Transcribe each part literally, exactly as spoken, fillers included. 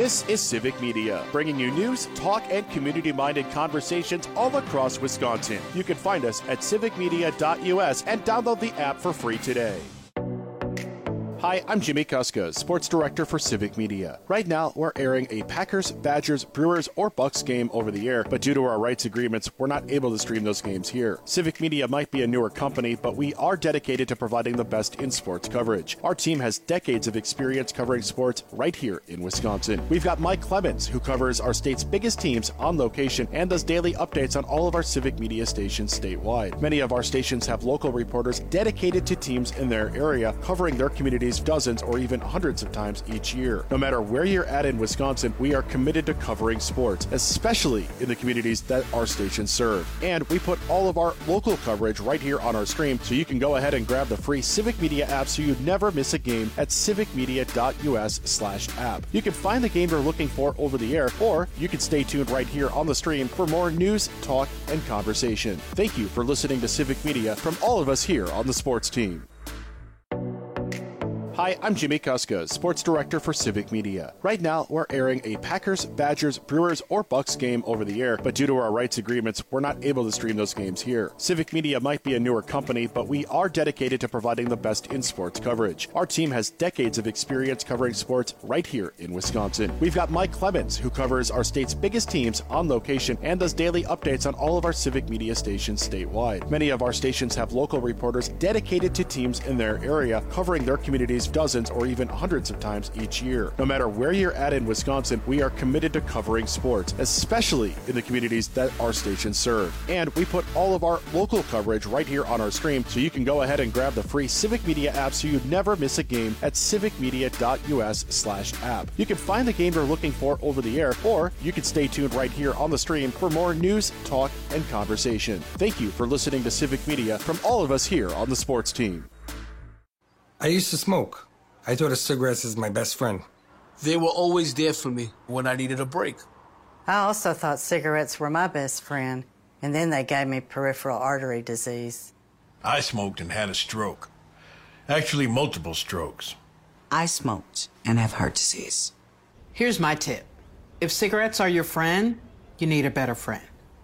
This is Civic Media, bringing you news, talk, and community-minded conversations all across Wisconsin. You can find us at civic media dot U S and download the app for free today. Hi, I'm Jimmy Kuska, Sports Director for Civic Media. Right now, we're airing a Packers, Badgers, Brewers, or Bucks game over the air, but due to our rights agreements, we're not able to stream those games here. Civic Media might be a newer company, but we are dedicated to providing the best in sports coverage. Our team has decades of experience covering sports right here in Wisconsin. We've got Mike Clemens, who covers our state's biggest teams on location and does daily updates on all of our Civic Media stations statewide. Many of our stations have local reporters dedicated to teams in their area, covering their communities dozens or even hundreds of times each year. No matter where you're at in Wisconsin, we are committed to covering sports, especially in the communities that our stations serve. And we put all of our local coverage right here on our stream, so you can go ahead and grab the free Civic Media app so you never miss a game at civic media dot U S slash app. You can find the game you're looking for over the air, or you can stay tuned right here on the stream for more news, talk, and conversation. Thank you for listening to Civic Media from all of us here on the sports team. Hi, I'm Jimmy Kuska, Sports Director for Civic Media. Right now, we're airing a Packers, Badgers, Brewers, or Bucks game over the air, but due to our rights agreements, we're not able to stream those games here. Civic Media might be a newer company, but we are dedicated to providing the best in sports coverage. Our team has decades of experience covering sports right here in Wisconsin. We've got Mike Clemens, who covers our state's biggest teams on location and does daily updates on all of our Civic Media stations statewide. Many of our stations have local reporters dedicated to teams in their area, covering their communities dozens or even hundreds of times each year. No matter where you're at in Wisconsin, we are committed to covering sports, especially in the communities that our stations serve. And we put all of our local coverage right here on our stream, so you can go ahead and grab the free Civic Media app so you never miss a game at civic media dot U S slash app. You can find the game you're looking for over the air, or you can stay tuned right here on the stream for more news, talk, and conversation. Thank you for listening to Civic Media from all of us here on the sports team. I used to smoke. I thought of cigarettes as my best friend. They were always there for me when I needed a break. I also thought cigarettes were my best friend, and then they gave me peripheral artery disease. I smoked and had a stroke. Actually, multiple strokes. I smoked and have heart disease. Here's my tip. If cigarettes are your friend, you need a better friend.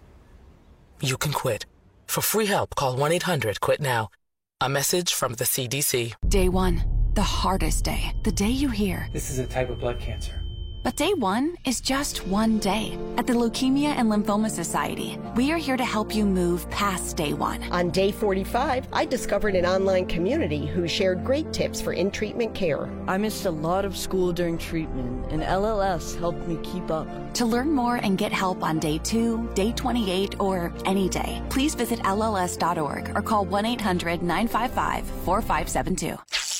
You can quit. For free help, call one eight hundred quit now. A message from the C D C. Day one, the hardest day. The day you hear, this is a type of blood cancer. But day one is just one day. At the Leukemia and Lymphoma Society, we are here to help you move past day one. On day forty-five, I discovered an online community who shared great tips for in-treatment care. I missed a lot of school during treatment, and L L S helped me keep up. To learn more and get help on day two, day twenty-eight, or any day, please visit L L S dot org or call one eight hundred nine five five four five seven two.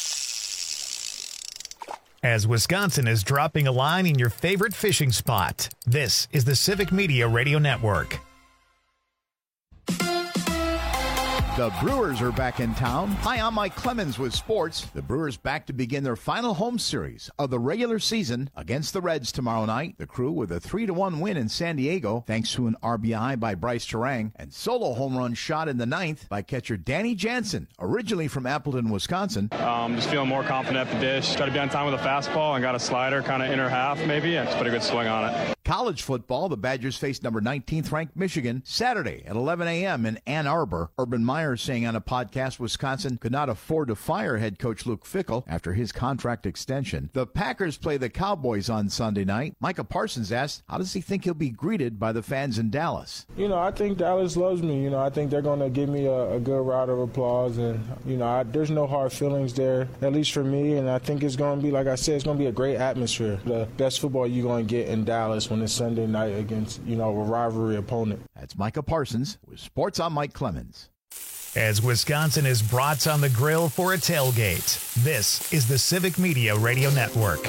As Wisconsin is dropping a line in your favorite fishing spot, this is the Civic Media Radio Network. The Brewers are back in town. Hi, I'm Mike Clemens with sports. The Brewers back to begin their final home series of the regular season against the Reds tomorrow night. The Crew with a three to one win in San Diego, thanks to an R B I by Bryce Terang and solo home run shot in the ninth by catcher Danny Jansen, originally from Appleton, Wisconsin. Um, just feeling more confident at the dish. Try to be on time with a fastball and got a slider, kind of inner half maybe, and just put a good swing on it. College football, the Badgers face number nineteenth ranked Michigan Saturday at eleven a.m. in Ann Arbor. Urban Meyer saying on a podcast Wisconsin could not afford to fire head coach Luke Fickell after his contract extension. The Packers play the Cowboys on Sunday night. Micah Parsons asked, how does he think he'll be greeted by the fans in Dallas? You know, I think Dallas loves me. You know, I think they're going to give me a, a good round of applause. And, you know, I, there's no hard feelings there, at least for me. And I think it's going to be, like I said, it's going to be a great atmosphere. The best football you're going to get in Dallas when it's Sunday night against, you know, a rivalry opponent. That's Micah Parsons with Sports on Mike Clemens. As Wisconsin is brats on the grill for a tailgate, this is the Civic Media Radio Network.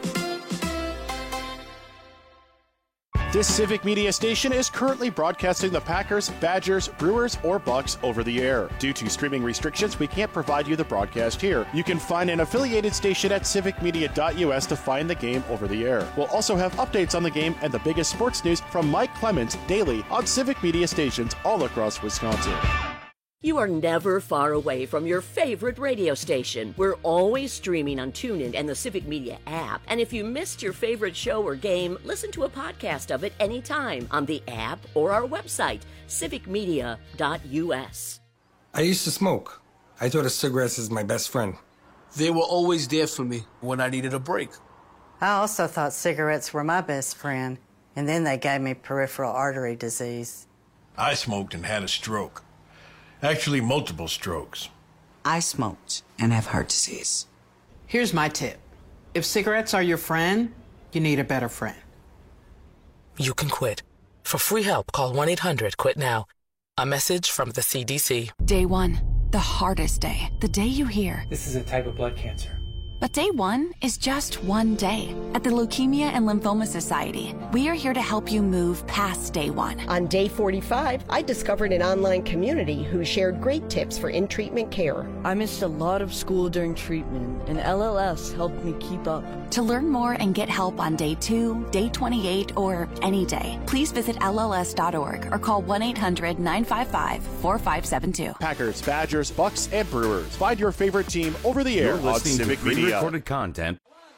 This Civic Media station is currently broadcasting the Packers, Badgers, Brewers, or Bucks over the air. Due to streaming restrictions, we can't provide you the broadcast here. You can find an affiliated station at civic media dot U S to find the game over the air. We'll also have updates on the game and the biggest sports news from Mike Clemens daily on Civic Media stations all across Wisconsin. You are never far away from your favorite radio station. We're always streaming on TuneIn and the Civic Media app. And if you missed your favorite show or game, listen to a podcast of it anytime on the app or our website, civic media dot u s. I used to smoke. I thought of cigarettes as my best friend. They were always there for me when I needed a break. I also thought cigarettes were my best friend, and then they gave me peripheral artery disease. I smoked and had a stroke. Actually, multiple strokes. I smoked and have heart disease. Here's my tip. If cigarettes are your friend, you need a better friend. You can quit. For free help, call one eight hundred quit now. A message from the C D C. Day one, the hardest day. The day you hear, this is a type of blood cancer. But day one is just one day. At the Leukemia and Lymphoma Society, we are here to help you move past day one. On day forty-five, I discovered an online community who shared great tips for in-treatment care. I missed a lot of school during treatment, and L L S helped me keep up. To learn more and get help on day two, day twenty-eight, or any day, please visit L L S dot org or call one eight hundred nine five five four five seven two. Packers, Badgers, Bucks, and Brewers. Find your favorite team over the air on Civic Media. Recorded content.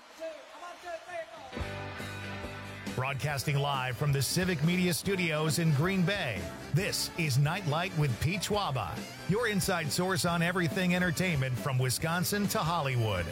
Broadcasting live from the Civic Media Studios in Green Bay, this is Nightlight with Pete Schwaba, your inside source on everything entertainment from Wisconsin to Hollywood.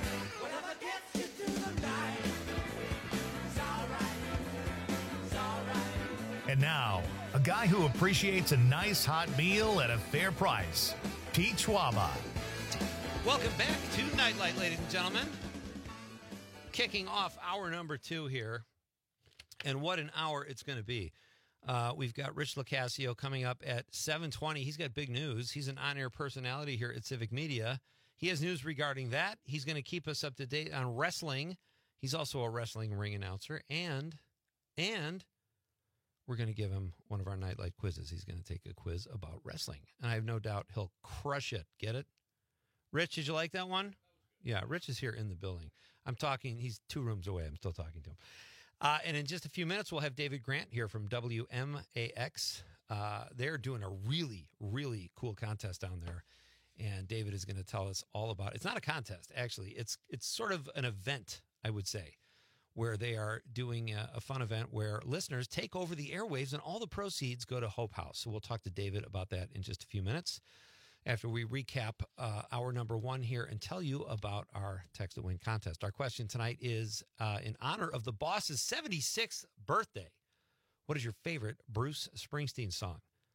And now, a guy who appreciates a nice hot meal at a fair price, Pete Schwaba. Welcome back to Nightlight, ladies and gentlemen. Kicking off hour number two here. And what an hour it's going to be. Uh, we've got Rich LoCascio coming up at seven twenty. He's got big news. He's an on-air personality here at Civic Media. He has news regarding that. He's going to keep us up to date on wrestling. He's also a wrestling ring announcer. And, and we're going to give him one of our Nightlight quizzes. He's going to take a quiz about wrestling. And I have no doubt he'll crush it. Get it? Rich, did you like that one? Yeah, Rich is here in the building. I'm talking, he's two rooms away. I'm still talking to him. Uh, and in just a few minutes, we'll have David Grant here from W M A X. Uh, they're doing a really, really cool contest down there. And David is going to tell us all about it. It's not a contest, actually. It's it's sort of an event, I would say, where they are doing a, a fun event where listeners take over the airwaves and all the proceeds go to Hope House. So we'll talk to David about that in just a few minutes, after we recap uh, our number one here and tell you about our Text to Win contest. Our question tonight is, uh, in honor of the boss's seventy-sixth birthday, what is your favorite Bruce Springsteen song?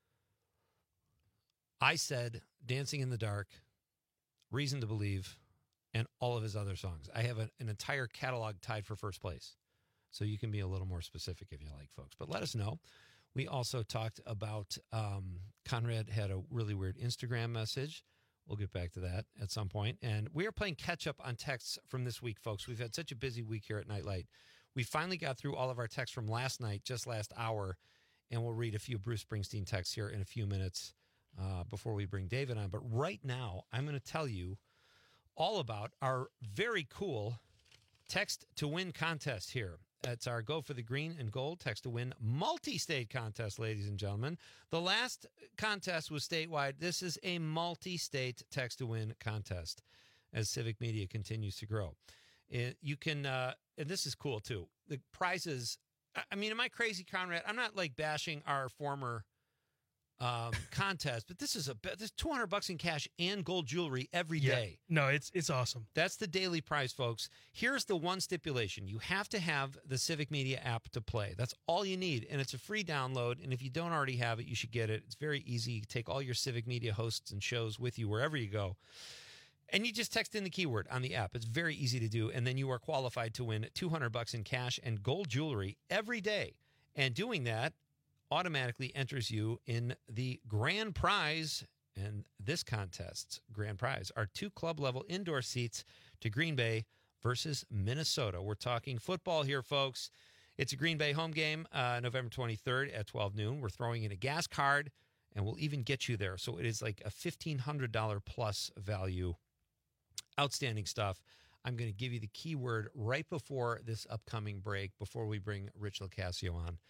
I said Dancing in the Dark, Reason to Believe, and all of his other songs. I have a, an entire catalog tied for first place. So you can be a little more specific if you like, folks. But let us know. We also talked about, um, Conrad had a really weird Instagram message. We'll get back to that at some point. And we are playing catch up on texts from this week, folks. We've had such a busy week here at Nightlight. We finally got through all of our texts from last night, just last hour, and we'll read a few Bruce Springsteen texts here in a few minutes uh, before we bring David on. But right now, I'm going to tell you all about our very cool Text to Win contest here. It's our Go for the Green and Gold Text to Win multi-state contest, ladies and gentlemen. The last contest was statewide. This is a multi-state Text to Win contest as Civic Media continues to grow. It, you can, uh, and this is cool too. The prizes, I mean, am I crazy, Conrad? I'm not like bashing our former um, contest, but this is a this two hundred bucks in cash and gold jewelry every yeah. day. No, it's it's awesome. That's the daily prize, folks. Here's the one stipulation. You have to have the Civic Media app to play. That's all you need, and it's a free download, and if you don't already have it, you should get it. It's very easy. You take all your Civic Media hosts and shows with you wherever you go, and you just text in the keyword on the app. It's very easy to do, and then you are qualified to win two hundred bucks in cash and gold jewelry every day, and doing that automatically enters you in the grand prize. And this contest's grand prize are two club-level indoor seats to Green Bay versus Minnesota. We're talking football here, folks. It's a Green Bay home game, uh, November twenty-third at twelve noon. We're throwing in a gas card, and we'll even get you there. So it is like a fifteen hundred dollars plus value. Outstanding stuff. I'm going to give you the keyword right before this upcoming break, before we bring Rich LoCascio on.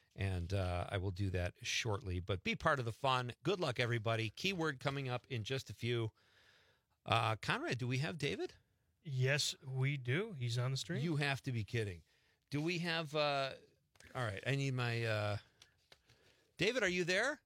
And uh, I will do that shortly. But be part of the fun. Good luck, everybody. Keyword coming up in just a few. Uh, Conrad, do we have David? Yes, we do. He's on the stream. You have to be kidding. Do we have... Uh, all right, I need my... Uh, David, are you there?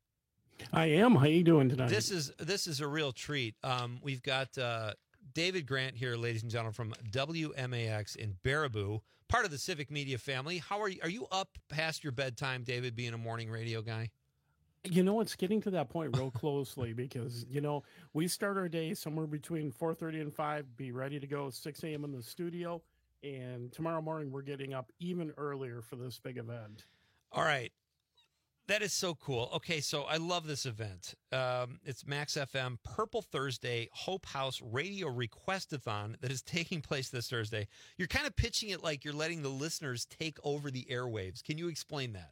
I am. How you doing tonight? This is this is a real treat. Um, we've got uh, David Grant here, ladies and gentlemen, from W M A X in Baraboo, part of the Civic Media family. How are you? Are you up past your bedtime, David, being a morning radio guy? You know, it's getting to that point real closely because, you know, we start our day somewhere between four thirty and five, be ready to go six a.m. in the studio. And tomorrow morning, we're getting up even earlier for this big event. All right. That is so cool. Okay, so I love this event. Um, it's Max F M Purple Thursday Hope House Radio Requestathon that is taking place this Thursday. You're kind of pitching it like you're letting the listeners take over the airwaves. Can you explain that?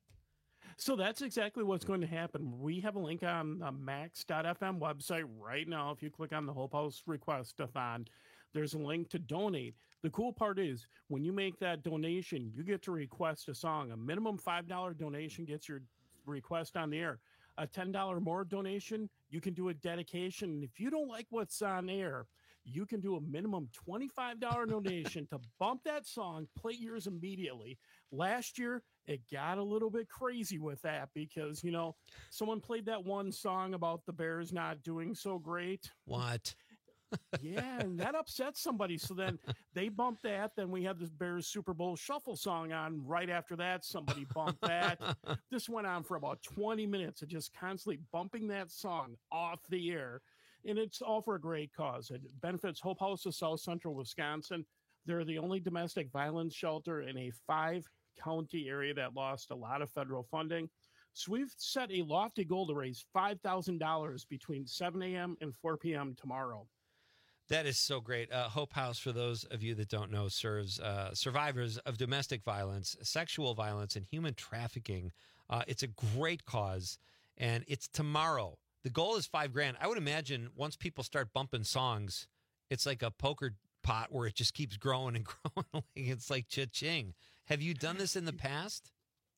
So that's exactly what's going to happen. We have a link on the max dot f m website right now. If you click on the Hope House Requestathon, there's a link to donate. The cool part is when you make that donation, you get to request a song. A minimum five dollars donation gets your request on the air. A ten dollars more donation, you can do a dedication. If you don't like what's on air, you can do a minimum twenty-five dollars donation to bump that song, play yours immediately. Last year, it got a little bit crazy with that because, you know, someone played that one song about the Bears not doing so great. What? Yeah, and that upset somebody. So then they bumped that. Then we had this Bears Super Bowl shuffle song on. Right after that, somebody bumped that. This went on for about twenty minutes of just constantly bumping that song off the air. And it's all for a great cause. It benefits Hope House of South Central Wisconsin. They're the only domestic violence shelter in a five-county area that lost a lot of federal funding. So we've set a lofty goal to raise five thousand dollars between seven a.m. and four p.m. tomorrow. That is so great. Uh, Hope House, for those of you that don't know, serves uh, survivors of domestic violence, sexual violence, and human trafficking. Uh, it's a great cause, and it's tomorrow. The goal is five grand. I would imagine once people start bumping songs, it's like a poker pot where it just keeps growing and growing. It's like cha-ching. Have you done this in the past?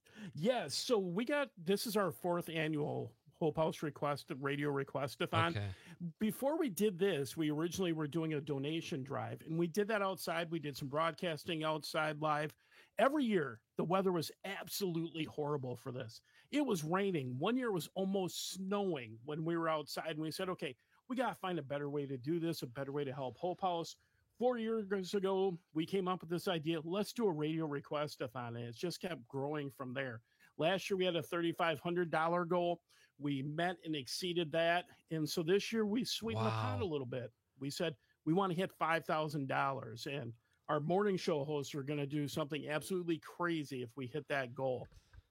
Yes. So we got, this is our fourth annual Hope House Request Radio Requestathon. Okay. Before we did this, we originally were doing a donation drive, and we did that outside. We did some broadcasting outside live. Every year, the weather was absolutely horrible for this. It was raining. One year it was almost snowing when we were outside, and we said, okay, we got to find a better way to do this, a better way to help Hope House. Four years ago, we came up with this idea. Let's do a radio requestathon, and it's just kept growing from there. Last year, we had a three thousand five hundred dollars goal. We met and exceeded that. And so this year, we sweetened wow. the pot a little bit. We said we want to hit five thousand dollars. And our morning show hosts are going to do something absolutely crazy if we hit that goal.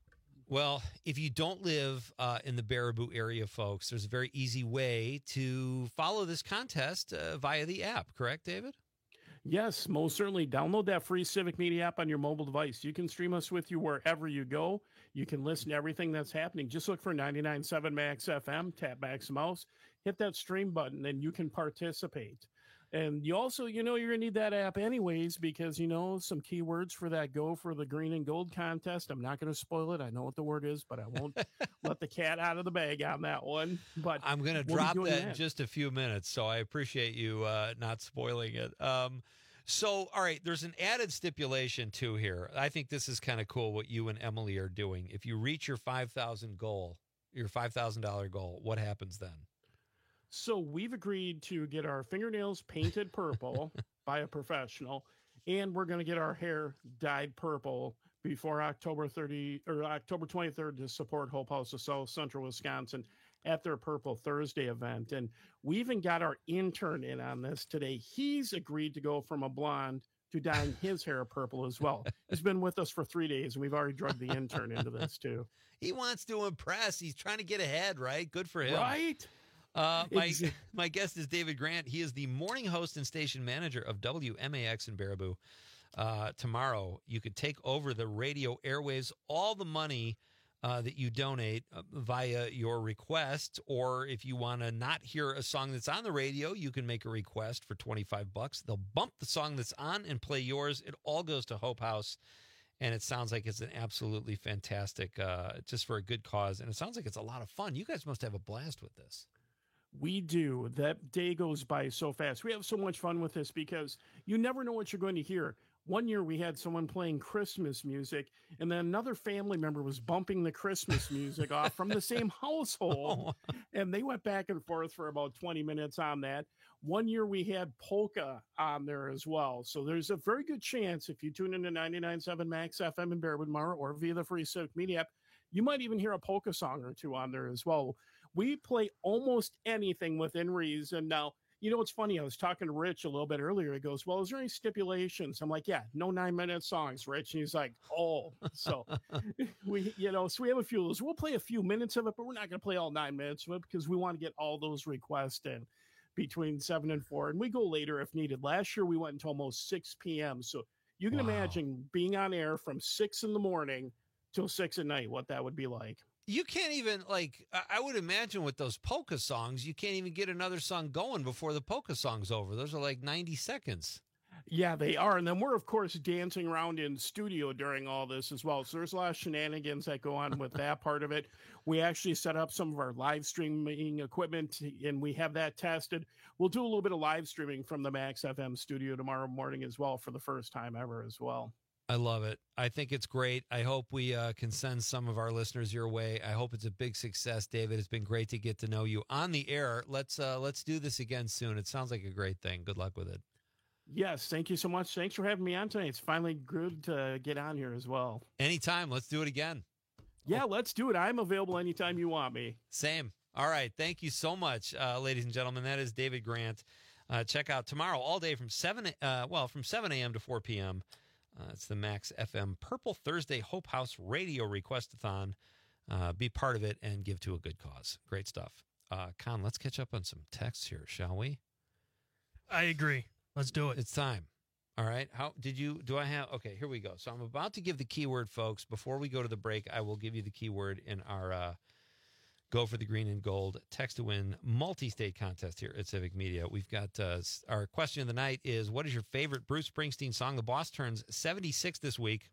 Well, if you don't live uh, in the Baraboo area, folks, there's a very easy way to follow this contest uh, via the app. Correct, David? Yes, most certainly. Download that free Civic Media app on your mobile device. You can stream us with you wherever you go. You can listen to everything that's happening. Just look for ninety-nine point seven Max F M, tap Max Mouse, hit that stream button, and you can participate. And you also, you know, you're going to need that app anyways because, you know, some keywords for that go for the green and gold contest. I'm not going to spoil it. I know what the word is, but I won't let the cat out of the bag on that one. But I'm going to drop that in just a few minutes, so I appreciate you uh, not spoiling it. Um, so, all right, there's an added stipulation, too, here. I think this is kind of cool what you and Emily are doing. If you reach your five thousand goal, your five thousand dollars goal, what happens then? So we've agreed to get our fingernails painted purple by a professional, and we're going to get our hair dyed purple before October thirtieth or October twenty-third to support Hope House of South Central Wisconsin at their Purple Thursday event. And we even got our intern in on this today. He's agreed to go from a blonde to dyeing his hair purple as well. He's been with us for three days, and we've already drugged the intern into this too. He wants to impress. He's trying to get ahead, right? Good for him. Right? Uh, my my guest is David Grant. He is the morning host and station manager of W M A X in Baraboo. Uh, tomorrow, you could take over the radio airwaves. All the money uh, that you donate uh, via your request, or if you want to not hear a song that's on the radio, you can make a request for twenty-five bucks. They'll bump the song that's on and play yours. It all goes to Hope House. and it sounds like it's an absolutely fantastic, uh, just for a good cause, and it sounds like it's a lot of fun. You guys must have a blast with this. We do. That day goes by so fast. We have so much fun with this because you never know what you're going to hear. One year we had someone playing Christmas music, and then another family member was bumping the Christmas music off from the same household. And they went back and forth for about twenty minutes on that. One year we had polka on there as well. So there's a very good chance if you tune into ninety-nine point seven Max F M in Bearwood Mar or via the free Civic Media app, you might even hear a polka song or two on there as well. We play almost anything within reason. Now, you know, it's funny. I was talking to Rich a little bit earlier. He goes, well, is there any stipulations? I'm like, yeah, no nine minute songs, Rich. And he's like, oh, so we, you know, so we have a few of those. We'll play a few minutes of it, but we're not going to play all nine minutes of it because we want to get all those requests in between seven and four. And we go later if needed. Last year we went until almost six p.m. So you can wow. imagine being on air from six in the morning till six at night, what that would be like. You can't even, like, I would imagine with those polka songs, you can't even get another song going before the polka song's over. Those are like ninety seconds. Yeah, they are. And then we're, of course, dancing around in studio during all this as well. So there's a lot of shenanigans that go on with that part of it. We actually set up some of our live streaming equipment, and we have that tested. We'll do a little bit of live streaming from the Max F M studio tomorrow morning as well for the first time ever as well. I love it. I think it's great. I hope we uh, can send some of our listeners your way. I hope it's a big success, David. It's been great to get to know you on the air. Let's uh, let's do this again soon. It sounds like a great thing. Good luck with it. Yes, thank you so much. Thanks for having me on tonight. It's finally good to get on here as well. Anytime. Let's do it again. Yeah, let's do it. I'm available anytime you want me. Same. All right. Thank you so much, uh, ladies and gentlemen. That is David Grant. Uh, check out tomorrow all day from seven. Uh, well, from seven a.m. to four p.m. Uh, it's the Max F M Purple Thursday Hope House Radio Request-a-thon. Uh, be part of it and give to a good cause. Great stuff. Uh, Con, let's catch up on some texts here, shall we? I agree. Let's do it. It's time. All right. How did you, do I have, okay, here we go. So I'm about to give the keyword, folks. Before we go to the break, I will give you the keyword in our uh, Go for the Green and Gold text to win multi-state contest here at Civic Media. We've got uh, our question of the night is, what is your favorite Bruce Springsteen song? The boss turns seventy-six this week.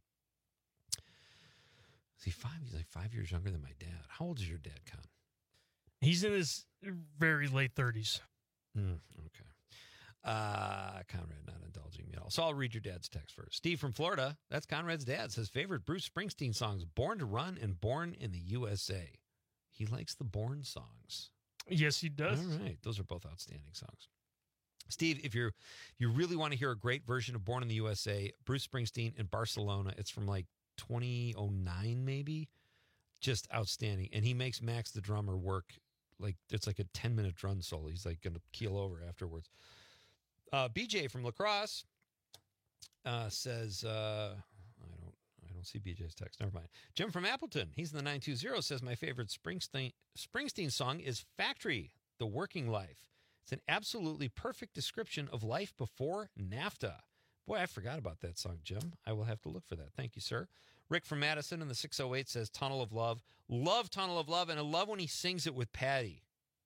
See, five, he's like five years younger than my dad. How old is your dad, Con? He's in his very late thirties. Mm, okay. Uh, Conrad not indulging me at all. So I'll read your dad's text first. Steve from Florida, that's Conrad's dad, says favorite Bruce Springsteen songs, Born to Run and Born in the U S A. He likes the Born songs. Yes, he does. All right. Those are both outstanding songs. Steve, if you're if you really want to hear a great version of Born in the U S A, Bruce Springsteen in Barcelona, it's from like twenty oh nine maybe. Just outstanding. And he makes Max the drummer work like it's like a ten minute drum solo. He's like going to keel over afterwards. Uh, B J from La Crosse uh, says, uh, I don't I don't see B J's text. Never mind. Jim from Appleton, he's in the nine two zero, says, my favorite Springsteen, Springsteen song is Factory, The Working Life. It's an absolutely perfect description of life before NAFTA. Boy, I forgot about that song, Jim. I will have to look for that. Thank you, sir. Rick from Madison in the six oh eight says, Tunnel of Love. Love Tunnel of Love, and I love when he sings it with Patty.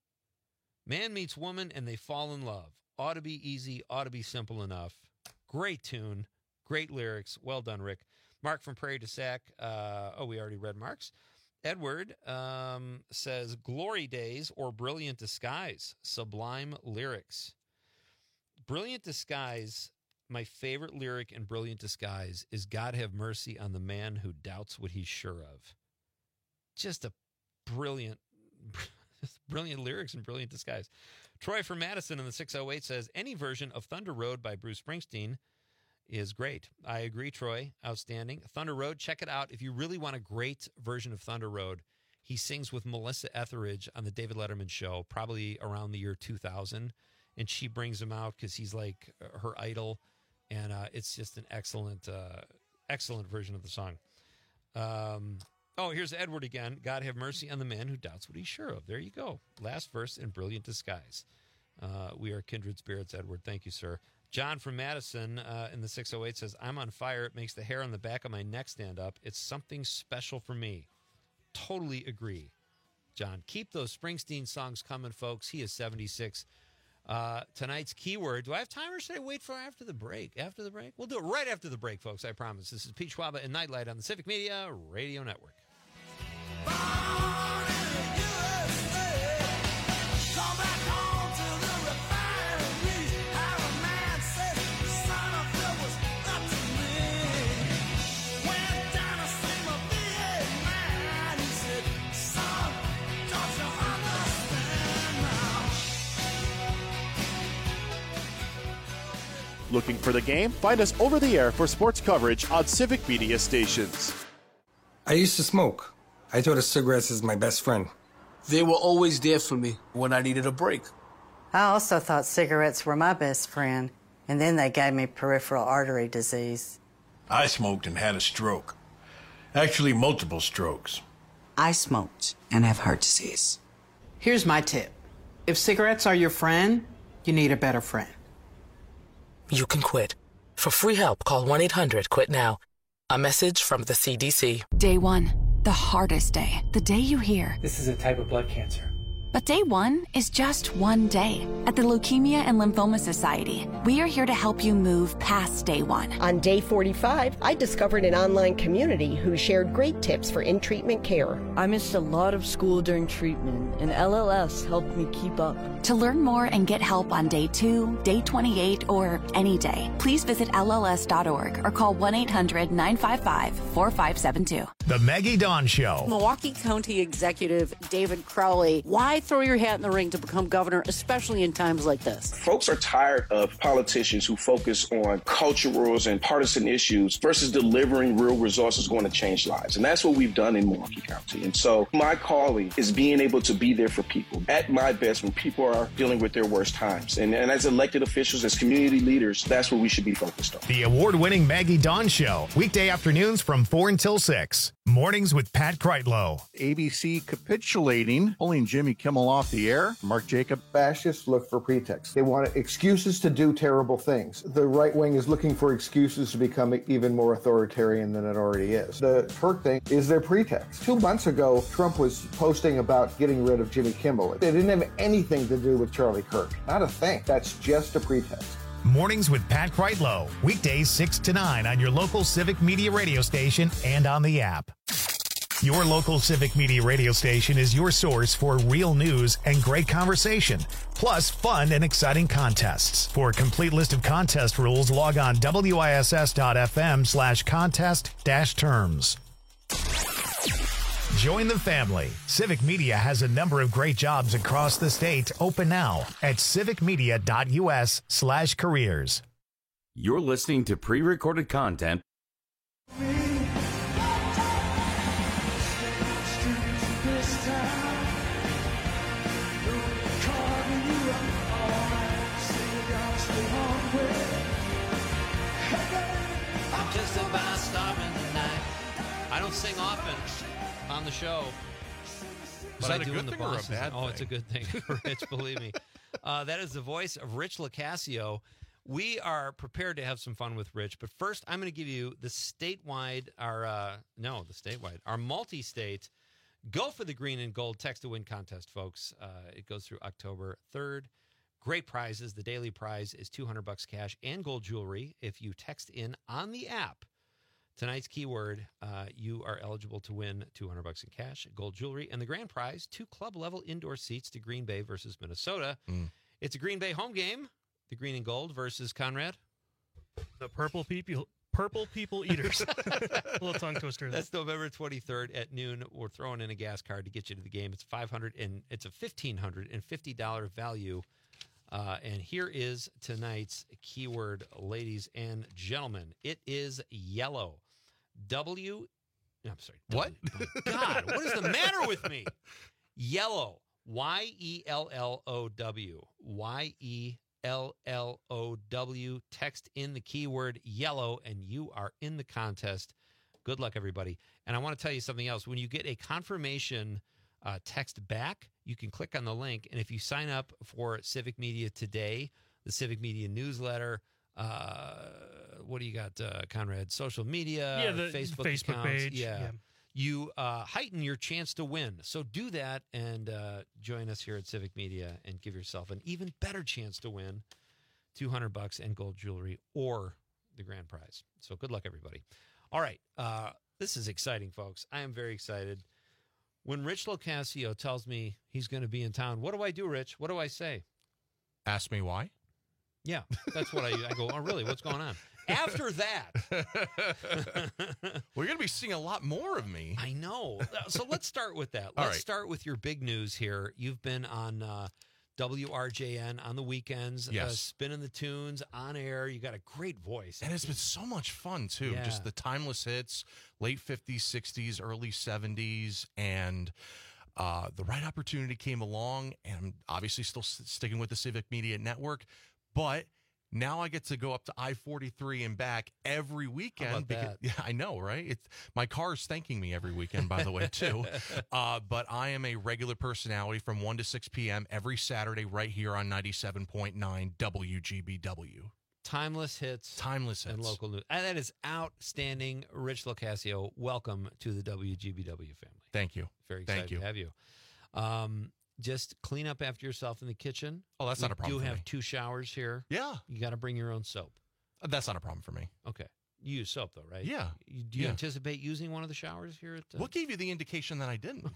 Man meets woman, and they fall in love. Ought to be easy, ought to be simple enough. Great tune, great lyrics. Well done, Rick. Mark from Prairie du Sac. Uh, oh, we already read Mark's. Edward um, says, Glory Days or Brilliant Disguise. Sublime lyrics. Brilliant Disguise, my favorite lyric in Brilliant Disguise is God have mercy on the man who doubts what he's sure of. Just a brilliant Brilliant lyrics and Brilliant Disguise. Troy from Madison in the six oh eight says, any version of Thunder Road by Bruce Springsteen is great. I agree, Troy. Outstanding. Thunder Road, check it out. If you really want a great version of Thunder Road, he sings with Melissa Etheridge on the David Letterman show, probably around the year two thousand. And she brings him out because he's like her idol. And uh, it's just an excellent, uh, excellent version of the song. Um... Oh, here's Edward again. God have mercy on the man who doubts what he's sure of. There you go. Last verse in Brilliant Disguise. Uh, we are kindred spirits, Edward. Thank you, sir. John from Madison uh, in the six oh eight says, I'm on fire. It makes the hair on the back of my neck stand up. It's something special for me. Totally agree, John. Keep those Springsteen songs coming, folks. He is seventy-six. Uh, tonight's keyword. Do I have time or should I wait for after the break? After the break? We'll do it right after the break, folks. I promise. This is Pete Schwaba and Nightlight on the Civic Media Radio Network. Looking for the game? Find us over the air for sports coverage on Civic Media stations. I used to smoke. I thought of cigarettes as my best friend. They were always there for me when I needed a break. I also thought cigarettes were my best friend, and then they gave me peripheral artery disease. I smoked and had a stroke. Actually, multiple strokes. I smoked and have heart disease. Here's my tip. If cigarettes are your friend, you need a better friend. You can quit. For free help, call one eight hundred quit now. A message from the C D C. Day one, the hardest day. The day you hear, this is a type of blood cancer. But day one is just one day. At the Leukemia and Lymphoma Society, we are here to help you move past day one. On day forty-five, I discovered an online community who shared great tips for in-treatment care. I missed a lot of school during treatment, and L L S helped me keep up. To learn more and get help on day two, day twenty-eight, or any day, please visit L L S dot org or call one eight hundred nine five five four five seven two. The Maggie Dawn Show. Milwaukee County Executive David Crowley, why throw your hat in the ring to become governor, especially in times like this? Folks are tired of politicians who focus on culturals and partisan issues versus delivering real results that's going to change lives. And that's what we've done in Milwaukee County. And so my calling is being able to be there for people at my best when people are dealing with their worst times. And, and as elected officials, as community leaders, that's what we should be focused on. The award-winning Maggie Dawn Show. Weekday afternoons from four until six. Mornings with Pat Kreitlow. A B C capitulating, pulling Jimmy Kimmel off the air. Mark Jacob. Fascists look for pretexts. They want excuses to do terrible things. The right wing is looking for excuses to become even more authoritarian than it already is. The Kirk thing is their pretext. Two months ago, Trump was posting about getting rid of Jimmy Kimmel. It didn't have anything to do with Charlie Kirk. Not a thing. That's just a pretext. Mornings with Pat Kreitlow. Weekdays six to nine on your local Civic Media radio station and on the app. Your local Civic Media radio station is your source for real news and great conversation, plus fun and exciting contests. For a complete list of contest rules, log on W I S S dot F M slash contest dash terms. Join the family. Civic Media has a number of great jobs across the state open now at civic media dot U S slash careers. You're listening to pre-recorded content. I don't sing often on the show. Is that a good thing or a bad thing? Oh, it's a good thing, Rich, believe me. Uh, that is the voice of Rich Locascio. We are prepared to have some fun with Rich, but first I'm going to give you the statewide, our, uh, no, the statewide, our multi-state Go for the Green and Gold Text to Win contest, folks. Uh, it goes through October third. Great prizes. The daily prize is two hundred bucks cash and gold jewelry. If you text in on the app tonight's keyword, uh, you are eligible to win two hundred bucks in cash, gold jewelry, and the grand prize, two club-level indoor seats to Green Bay versus Minnesota. Mm. It's a Green Bay home game, the Green and Gold versus Conrad. The Purple People Purple People Eaters. A little tongue twister. That's November twenty-third at noon. We're throwing in a gas card to get you to the game. It's five hundred and it's a fifteen hundred fifty dollars value. Uh, and here is tonight's keyword, ladies and gentlemen. It is yellow. W. No, I'm sorry. What? W, oh God, what is the matter with me? Yellow. Y E L L O W. Y E L L O W. Text in the keyword yellow, and you are in the contest. Good luck, everybody. And I want to tell you something else. When you get a confirmation uh, text back, you can click on the link, and if you sign up for Civic Media Today, the Civic Media newsletter, uh, what do you got, uh, Conrad? Social media, yeah, the Facebook, Facebook accounts, page. yeah. yeah. you uh, heighten your chance to win. So do that and uh, join us here at Civic Media and give yourself an even better chance to win two hundred bucks and gold jewelry or the grand prize. So good luck, everybody. All right. Uh, this is exciting, folks. I am very excited. When Rich Locascio tells me he's going to be in town, what do I do, Rich? What do I say? Ask me why? Yeah, that's what I I go, oh, really? What's going on? After that. We're going to be seeing a lot more of me. I know. So let's start with that. Let's All right. start with your big news here. You've been on uh, W R J N on the weekends, Yes. uh, spinning the tunes on air. You got a great voice. And it's been so much fun, too. Yeah. Just the timeless hits, late fifties, sixties, early seventies, and uh, the right opportunity came along, and I'm obviously still s- sticking with the Civic Media Network, but now I get to go up to I forty-three and back every weekend. How about because, that? Yeah, I know, right? It's, my car is thanking me every weekend, by the way, too. Uh, but I am a regular personality from one to six p.m. every Saturday right here on ninety-seven point nine W G B W. Timeless hits. Timeless hits. And local news. And that is outstanding. Rich Locascio, welcome to the W G B W family. Thank you. Very excited Thank you. to have you. Um, just clean up after yourself in the kitchen. Oh, that's we not a problem do for have me. two showers here. Yeah. You got to bring your own soap. Uh, That's not a problem for me. Okay. You use soap, though, right? Yeah. You, do you Yeah. anticipate using one of the showers here? At uh, What gave you the indication that I didn't?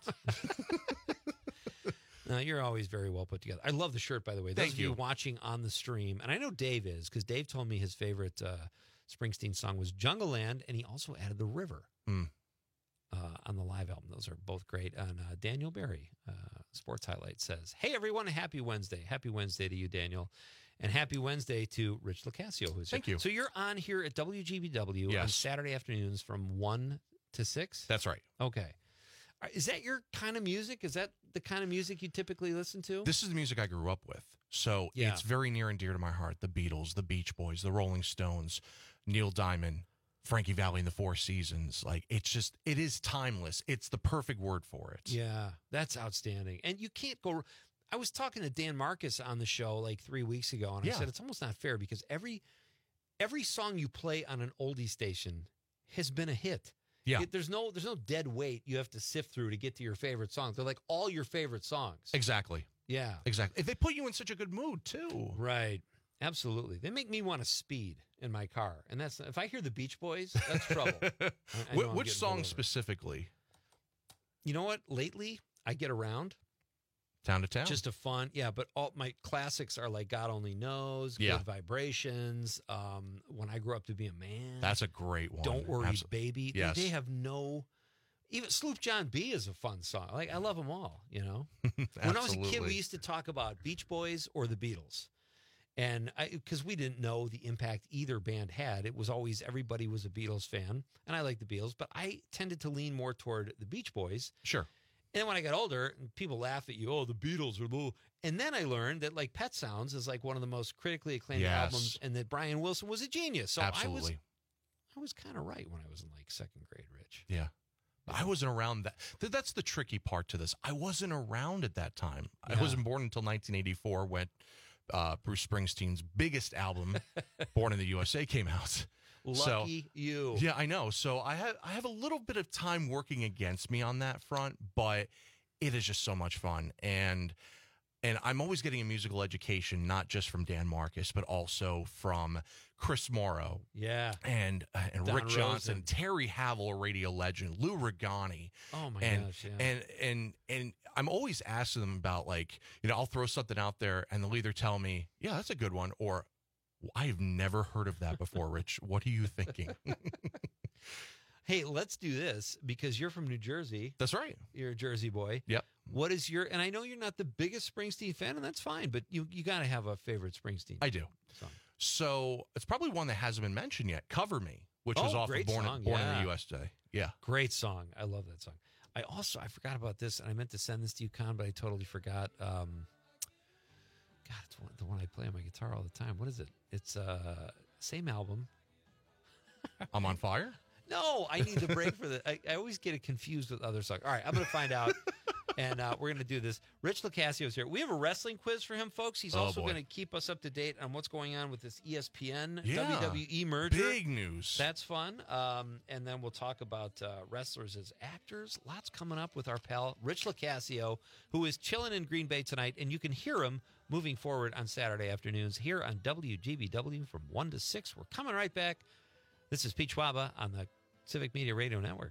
No, you're always very well put together. I love the shirt, by the way. Those Thank of you you. watching on the stream, and I know Dave is, because Dave told me his favorite uh, Springsteen song was Jungle Land, and he also added The River Mm. uh, on the live album. Those are both great. And uh, Daniel Berry, uh, Sports Highlight, says, hey, everyone, happy Wednesday. Happy Wednesday to you, Daniel. And happy Wednesday to Rich Locascio, who's Thank here. you. So you're on here at W G B W on Yes. Saturday afternoons from one to six? That's right. Okay. Uh, Is that your kind of music? Is that the kind of music you typically listen to? This is the music I grew up with. So Yeah. it's very near and dear to my heart. The Beatles, the Beach Boys, the Rolling Stones, Neil Diamond, Frankie Valli and the Four Seasons. Like, it's just, it is timeless. It's the perfect word for it. Yeah, that's outstanding. And you can't go. I was talking to Dan Marcus on the show like three weeks ago, and Yeah. I said it's almost not fair because every every song you play on an oldie station has been a hit. Yeah. It- there's no there's no dead weight you have to sift through to get to your favorite songs. They're like all your favorite songs. Exactly. Yeah, Exactly. They put you in such a good mood, too. right. Absolutely. They make me want to speed in my car, and that's if I hear the Beach Boys, that's trouble. I- I know Wh- I'm Which getting pulled song over. specifically? You know what? Lately, I get around. Town to Town? Just a fun, yeah. But all my classics are like God Only Knows, Good Yeah. Vibrations. Um, When I Grew Up to Be a Man. That's a great one. Don't Worry, Abso- Baby. They- Yes. They have no. Even Sloop John B is a fun song. Like I love them all. You know. When I was a kid, we Absolutely. used to talk about Beach Boys or the Beatles, and because we didn't know the impact either band had, it was always everybody was a Beatles fan, and I like the Beatles, but I tended to lean more toward the Beach Boys. Sure. And then when I got older, people laugh at you. Oh, the Beatles are little. And then I learned that like Pet Sounds is like one of the most critically acclaimed Yes. albums, and that Brian Wilson was a genius. So I was, Absolutely. I was kind of right when I was in like second grade, Rich. Yeah. I wasn't around that. th- That's the tricky part to this. I wasn't around at that time. Yeah. I wasn't born until nineteen eighty-four when uh, Bruce Springsteen's biggest album, Born in the U S A, came out. So- Lucky you. Yeah, I know. So I have I have a little bit of time working against me on that front, but it is just so much fun. And and I'm always getting a musical education, not just from Dan Marcus, but also from Chris Morrow. Yeah. And uh, and Don Rick Johnson, Rosen. Terry Havel, a radio legend, Lou Regani. Oh my and, gosh, yeah. And and and I'm always asking them about, like, you know, I'll throw something out there and they'll either tell me, yeah, that's a good one, or I have never heard of that before, Rich. What are you thinking? Hey, let's do this because you're from New Jersey. That's right. You're a Jersey boy. Yep. What is your, and I know you're not the biggest Springsteen fan, and that's fine, but you, you got to have a favorite Springsteen I do. song. So it's probably one that hasn't been mentioned yet. Cover Me, which Oh, was off of great Born, song, Born in yeah. the U S A. Yeah. Great song. I love that song. I also, I forgot about this, and I meant to send this to you, Con, but I totally forgot. Um, God, it's one, the one I play on my guitar all the time. What is it? It's uh same album. I'm on Fire? No, I need the break for the. I, I always get it confused with other songs. All right, I'm going to find out, and uh, we're going to do this. Rich Locascio is here. We have a wrestling quiz for him, folks. He's Oh, also boy. going to keep us up to date on what's going on with this E S P N Yeah. W W E merger. Big news. That's fun. Um, and then we'll talk about uh, wrestlers as actors. Lots coming up with our pal Rich Locascio, who is chilling in Green Bay tonight, and you can hear him moving forward on Saturday afternoons here on W G B W from one to six. We're coming right back. This is Pete Schwaba on the Civic Media Radio Network.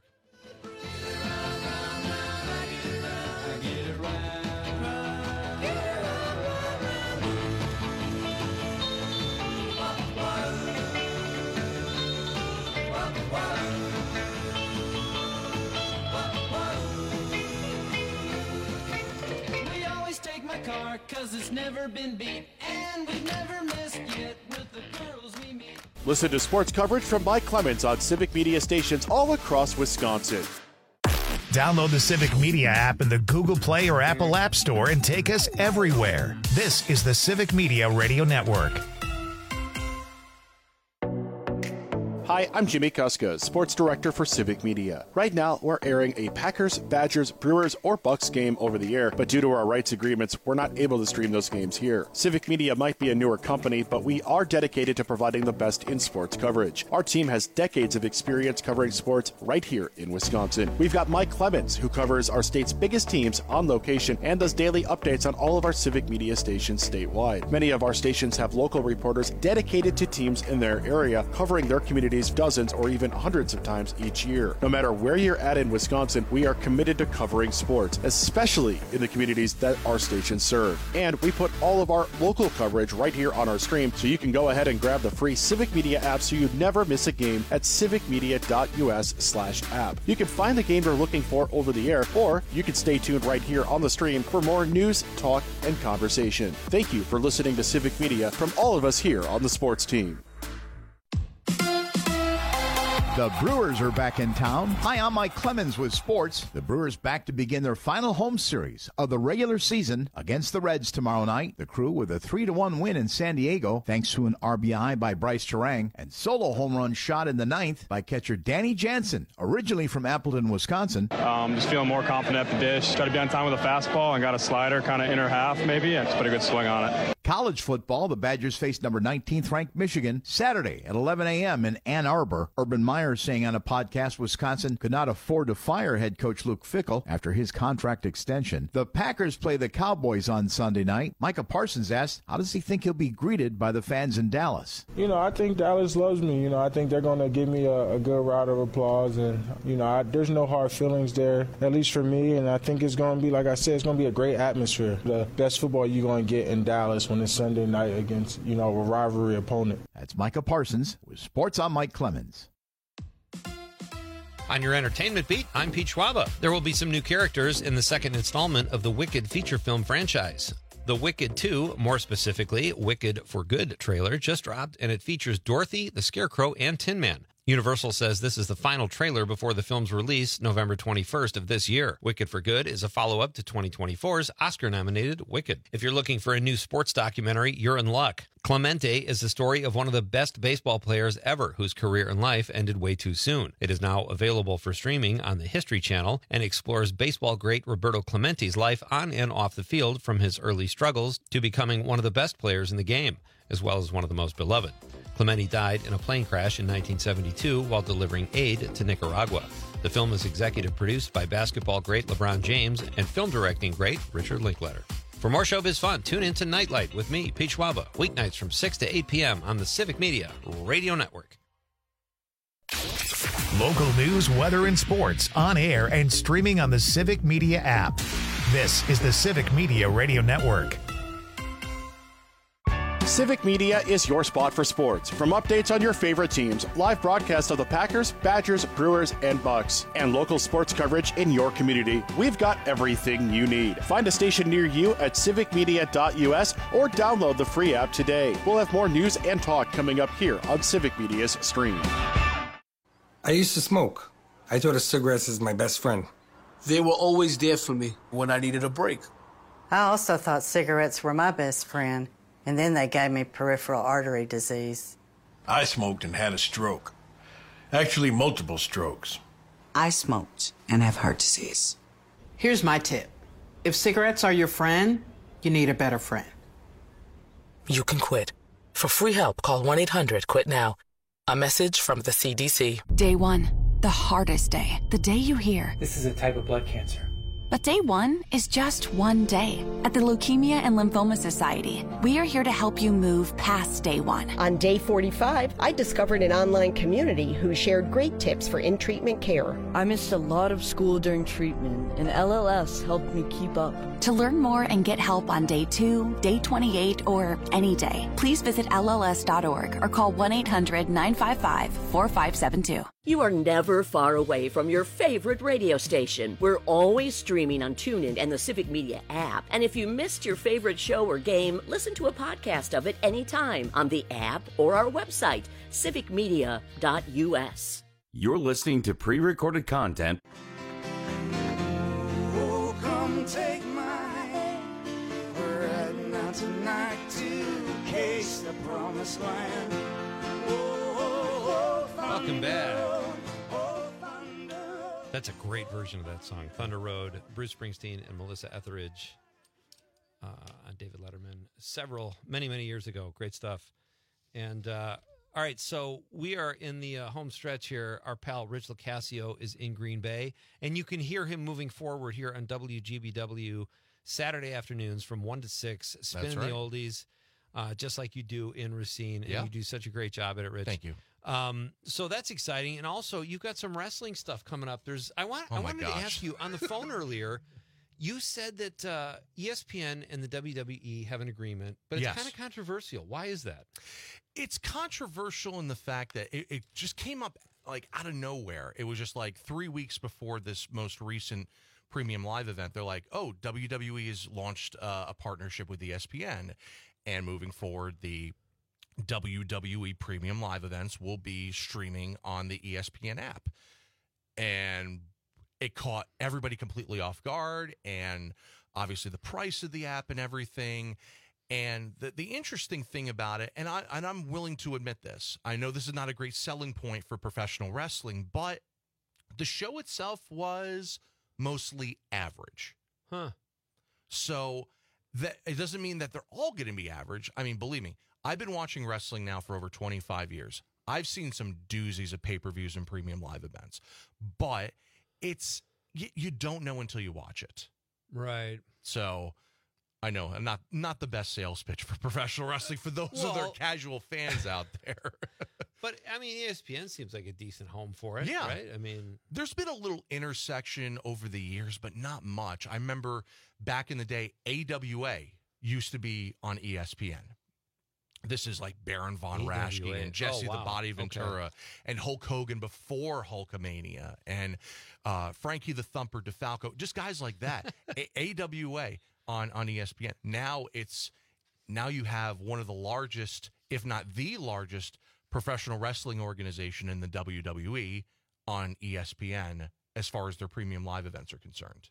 We always take my car cause it's never been beat, and we've never missed yet with the girls we meet. Listen to sports coverage from Mike Clemens on Civic Media stations all across Wisconsin. Download the Civic Media app in the Google Play or Apple App Store and take us everywhere. This is the Civic Media Radio Network. Hi, I'm Jimmy Kuska, Sports Director for Civic Media. Right now, we're airing a Packers, Badgers, Brewers, or Bucks game over the air, but due to our rights agreements, we're not able to stream those games here. Civic Media might be a newer company, but we are dedicated to providing the best in sports coverage. Our team has decades of experience covering sports right here in Wisconsin. We've got Mike Clemens, who covers our state's biggest teams on location and does daily updates on all of our Civic Media stations statewide. Many of our stations have local reporters dedicated to teams in their area, covering their communities dozens or even hundreds of times each year. No matter where you're at in Wisconsin, we are committed to covering sports, especially in the communities that our stations serve. And we put all of our local coverage right here on our stream, so you can go ahead and grab the free Civic Media app so you never miss a game at civicmedia.us slash app. You can find the game you're looking for over the air, or you can stay tuned right here on the stream for more news, talk, and conversation. Thank you for listening to Civic Media from all of us here on the sports team. The Brewers are back in town. Hi, I'm Mike Clemens with sports. The Brewers back to begin their final home series of the regular season against the Reds tomorrow night. The Crew with a three to one win in San Diego thanks to an R B I by Bryce Terang and solo home run shot in the ninth by catcher Danny Jansen, originally from Appleton, Wisconsin. Um, just feeling more confident at the dish. Try to be on time with a fastball and got a slider kind of inner half maybe, and just put a good swing on it. College football, the Badgers face number nineteenth ranked Michigan Saturday at eleven a.m. in Ann Arbor. Urban Meyer saying on a podcast Wisconsin could not afford to fire head coach Luke Fickell after his contract extension. The Packers play the Cowboys on Sunday night. Micah Parsons asked, how does he think he'll be greeted by the fans in Dallas? You know, I think Dallas loves me. You know, I think they're going to give me a, a good round of applause. And, you know, I, there's no hard feelings there, at least for me. And I think it's going to be, like I said, it's going to be a great atmosphere. The best football you're going to get in Dallas when it's Sunday night against, you know, a rivalry opponent. That's Micah Parsons with Sports on Mike Clemens. On your entertainment beat, I'm Pete Schwaba. There will be some new characters in the second installment of the Wicked feature film franchise. The Wicked two, more specifically, Wicked for Good trailer just dropped, and it features Dorothy, the Scarecrow, and Tin Man. Universal says this is the final trailer before the film's release November twenty-first of this year. Wicked for Good is a follow-up to twenty twenty-four's Oscar-nominated Wicked. If you're looking for a new sports documentary, you're in luck. Clemente is the story of one of the best baseball players ever whose career and life ended way too soon. It is now available for streaming on the History Channel and explores baseball great Roberto Clemente's life on and off the field from his early struggles to becoming one of the best players in the game, as well as one of the most beloved. Clemente died in a plane crash in nineteen seventy-two while delivering aid to Nicaragua. The film is executive produced by basketball great LeBron James and film directing great Richard Linklater. For more showbiz fun, tune in to Nightlight with me, Pete Schwaba, weeknights from six to eight p.m. on the Civic Media Radio Network. Local news, weather, and sports on air and streaming on the Civic Media app. This is the Civic Media Radio Network. Civic Media is your spot for sports. From updates on your favorite teams, live broadcasts of the Packers, Badgers, Brewers, and Bucks, and local sports coverage in your community, we've got everything you need. Find a station near you at civic media dot u s or download the free app today. We'll have more news and talk coming up here on Civic Media's stream. I used to smoke. I thought of cigarettes as my best friend. They were always there for me when I needed a break. I also thought cigarettes were my best friend. And then they gave me peripheral artery disease. I smoked and had a stroke. Actually, multiple strokes. I smoked and have heart disease. Here's my tip. If cigarettes are your friend, you need a better friend. You can quit. For free help, call one eight hundred quit now. A message from the C D C. Day one, the hardest day. The day you hear, this is a type of blood cancer. But day one is just one day. At the Leukemia and Lymphoma Society, we are here to help you move past day one. On day forty-five, I discovered an online community who shared great tips for in-treatment care. I missed a lot of school during treatment, and L L S helped me keep up. To learn more and get help on day two, day twenty-eight, or any day, please visit L L S dot org or call one eight hundred nine five five four five seven two. You are never far away from your favorite radio station. We're always streaming on TuneIn and the Civic Media app. And if you missed your favorite show or game, listen to a podcast of it anytime on the app or our website, civic media dot U S. You're listening to pre-recorded content. Oh, come take my hand. We're heading out tonight to case the promised land. Oh, Welcome back. That's a great version of that song, Thunder Road. Bruce Springsteen and Melissa Etheridge uh, on David Letterman. Several, many, many years ago. Great stuff. And, uh, all right, so we are in the uh, home stretch here. Our pal Rich LoCascio is in Green Bay, and you can hear him moving forward here on W G B W Saturday afternoons from one to six, spinning right. the oldies, uh, just like you do in Racine. And Yeah. you do such a great job at it, Rich. Thank you. Um, so that's exciting, and also you've got some wrestling stuff coming up. There's I want Oh I my wanted gosh. to ask you on the phone earlier. You said that uh, E S P N and the W W E have an agreement, but it's Yes. kind of controversial. Why is that? It's controversial in the fact that it, it just came up like out of nowhere. It was just like three weeks before this most recent Premium Live event. They're like, oh, W W E has launched uh, a partnership with E S P N, and moving forward, the W W E Premium Live events will be streaming on the E S P N app. And it caught everybody completely off guard, and obviously the price of the app and everything. And the, the interesting thing about it, and, I, and I'm willing to admit this, I know this is not a great selling point for professional wrestling, but the show itself was mostly average. Huh. So that it doesn't mean that they're all going to be average. I mean, believe me, I've been watching wrestling now for over twenty-five years. I've seen some doozies of pay-per-views and premium live events, but it's you, you don't know until you watch it. Right. So I know I'm not not the best sales pitch for professional wrestling for those Well- other casual fans out there. But I mean, E S P N seems like a decent home for it. Yeah. Right. I mean, There's been a little intersection over the years, but not much. I remember back in the day, A W A used to be on E S P N. This is like Baron Von A W A. Raschke and Jesse Oh, the wow. Body Ventura Okay. and Hulk Hogan before Hulkamania and uh, Frankie the Thumper DeFalco, just guys like that. A- AWA on, on E S P N. Now it's now you have one of the largest, if not the largest, professional wrestling organization in the W W E on E S P N as far as their premium live events are concerned.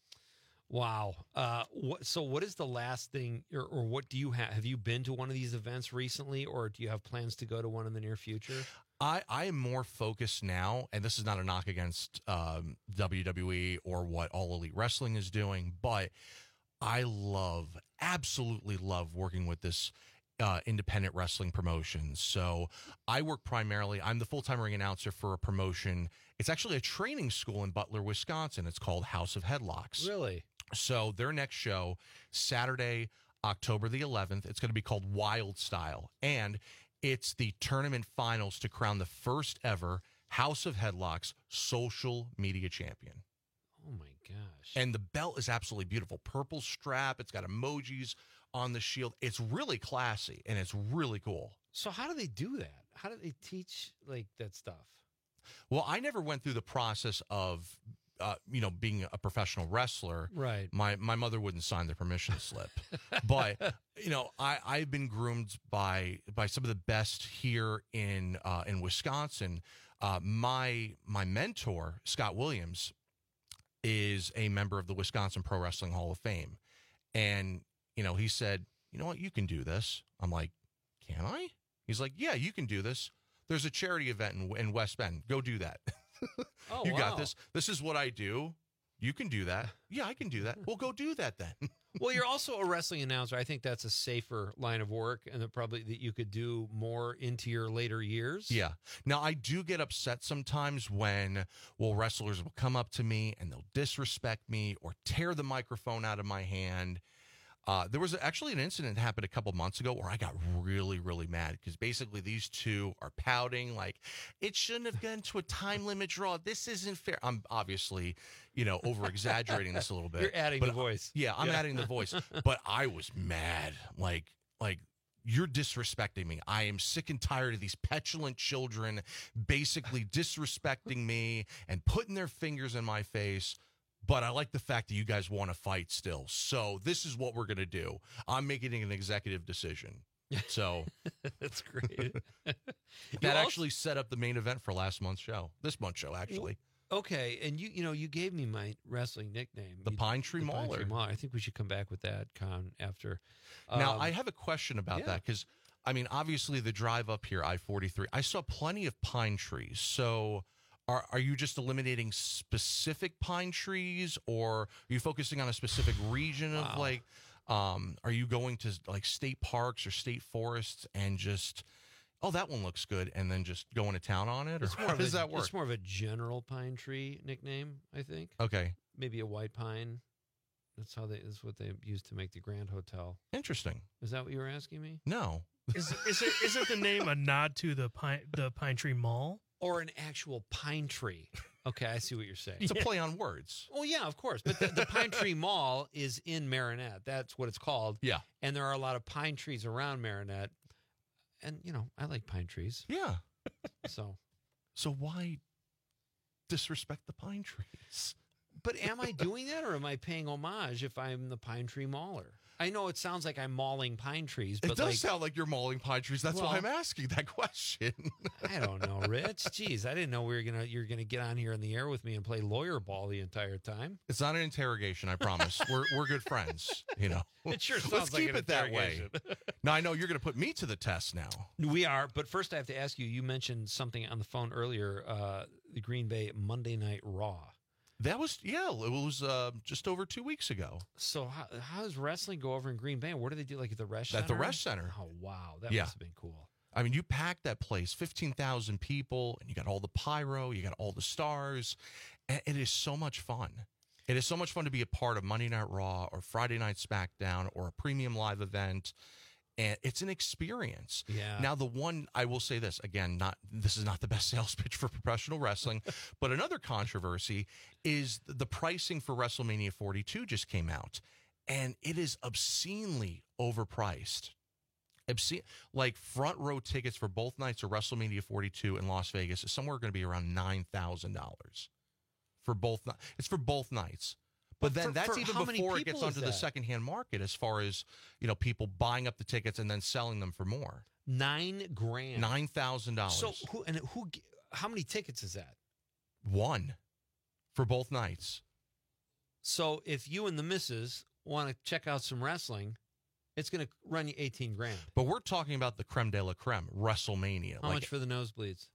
wow. Uh, what? So, what is the last thing, or, or what do you have? Have you been to one of these events recently, or do you have plans to go to one in the near future? I, I am more focused now, and this is not a knock against um, W W E or what All Elite Wrestling is doing, but I love, absolutely love working with this uh, independent wrestling promotion. So I work primarily, I'm the full-time ring announcer for a promotion. It's actually a training school in Butler, Wisconsin. It's called House of Headlocks. Really? So their next show, Saturday, October the eleventh, it's going to be called Wild Style. And it's the tournament finals to crown the first ever House of Headlocks social media champion. Oh, my gosh. And the belt is absolutely beautiful. Purple strap. It's got emojis on the shield. It's really classy, and it's really cool. So, how do they do that? How do they teach like that stuff? Well, I never went through the process of, uh, you know, being a professional wrestler. Right. My my mother wouldn't sign the permission slip. But, you know, I, I've been groomed by by some of the best here in uh, in Wisconsin. Uh, my my mentor, Scott Williams, is a member of the Wisconsin Pro Wrestling Hall of Fame. And, you know, he said, you know what, you can do this. I'm like, can I? He's like, yeah, you can do this. There's a charity event in, in West Bend. Go do that. Oh, you wow. got this. This is what I do. You can do that. Yeah, I can do that. Well, go do that then. Well, you're also a wrestling announcer. I think that's a safer line of work, and that probably that you could do more into your later years. Yeah. Now, I do get upset sometimes when, well, wrestlers will come up to me and they'll disrespect me or tear the microphone out of my hand. Uh, there was actually an incident that happened a couple months ago where I got really, really mad because basically these two are pouting like, it shouldn't have gone to a time limit draw. This isn't fair. I'm obviously, you know, over exaggerating this a little bit. You're adding but the voice. Yeah, I'm Yeah. adding the voice. But I was mad. Like, like, you're disrespecting me. I am sick and tired of these petulant children basically disrespecting me and putting their fingers in my face. But I like the fact that you guys want to fight still. So this is what we're going to do. I'm making an executive decision. So that's great. that You also- actually set up the main event for last month's show. This month's show, actually. Okay, and you you know you gave me my wrestling nickname, The You- Pine Tree the Pine Mauler. Tree Mauler. I think we should come back with that, Con, after. Now, Um, I have a question about yeah. that because, I mean, obviously the drive up here, I forty-three, I saw plenty of pine trees. So are, are you just eliminating specific pine trees, or are you focusing on a specific region of Wow. like, um, are you going to like state parks or state forests and just, oh, that one looks good, and then just going to town on it? Or It's more how of does a, that work? It's more of a general pine tree nickname, I think. Okay. Maybe a white pine. That's how they. That's what they used to make the Grand Hotel. Interesting. Is that what you were asking me? No. Is is it is it the name a nod to the pine the Pine Tree Mall? Or an actual pine tree? Okay, I see what you're saying. It's a play on words. Well, yeah, of course. But the, the Pine Tree Mall is in Marinette. That's what it's called. Yeah. And there are a lot of pine trees around Marinette. And, you know, I like pine trees. Yeah. So. So why disrespect the pine trees? But am I doing that, or am I paying homage if I'm the Pine Tree Mauler? I know it sounds like I'm mauling pine trees, but It does like, sound like you're mauling pine trees. That's Well- why I'm asking that question. I don't know, Rich. Jeez, I didn't know we were gonna you're gonna get on here in the air with me and play lawyer ball the entire time. It's not an interrogation, I promise. we're we're good friends, you know. It sure Let's sounds like keep an it that way. interrogation. Now I know you're going to put me to the test now. We are, but first I have to ask you. You mentioned something on the phone earlier. Uh, the Green Bay Monday Night Raw. That was yeah, it was uh, just over two weeks ago. So how, how does wrestling go over in Green Bay? What do they do, like at the Resch Center? At the Resch Center. Oh wow, that Yeah. must have been cool. I mean, you packed that place, fifteen thousand people, and you got all the pyro, you got all the stars, and it is so much fun. It is so much fun to be a part of Monday Night Raw or Friday Night SmackDown or a premium live event. And it's an experience. Yeah. Now, the one, I will say this, again, not this is not the best sales pitch for professional wrestling, but another controversy is the pricing for WrestleMania forty-two just came out, and it is obscenely overpriced. Obscene, like front row tickets for both nights of WrestleMania forty-two in Las Vegas is somewhere going to be around nine thousand dollars for both. ni- It's for both nights. But then for- that's for even how many before it gets people is onto the that? secondhand market as far as, you know, people buying up the tickets and then selling them for more. Nine grand. nine thousand dollars. So who and who? How many tickets is that? One for both nights. So if you and the missus want to check out some wrestling, it's going to run you eighteen grand. But we're talking about the creme de la creme, WrestleMania. How Like, much for the nosebleeds?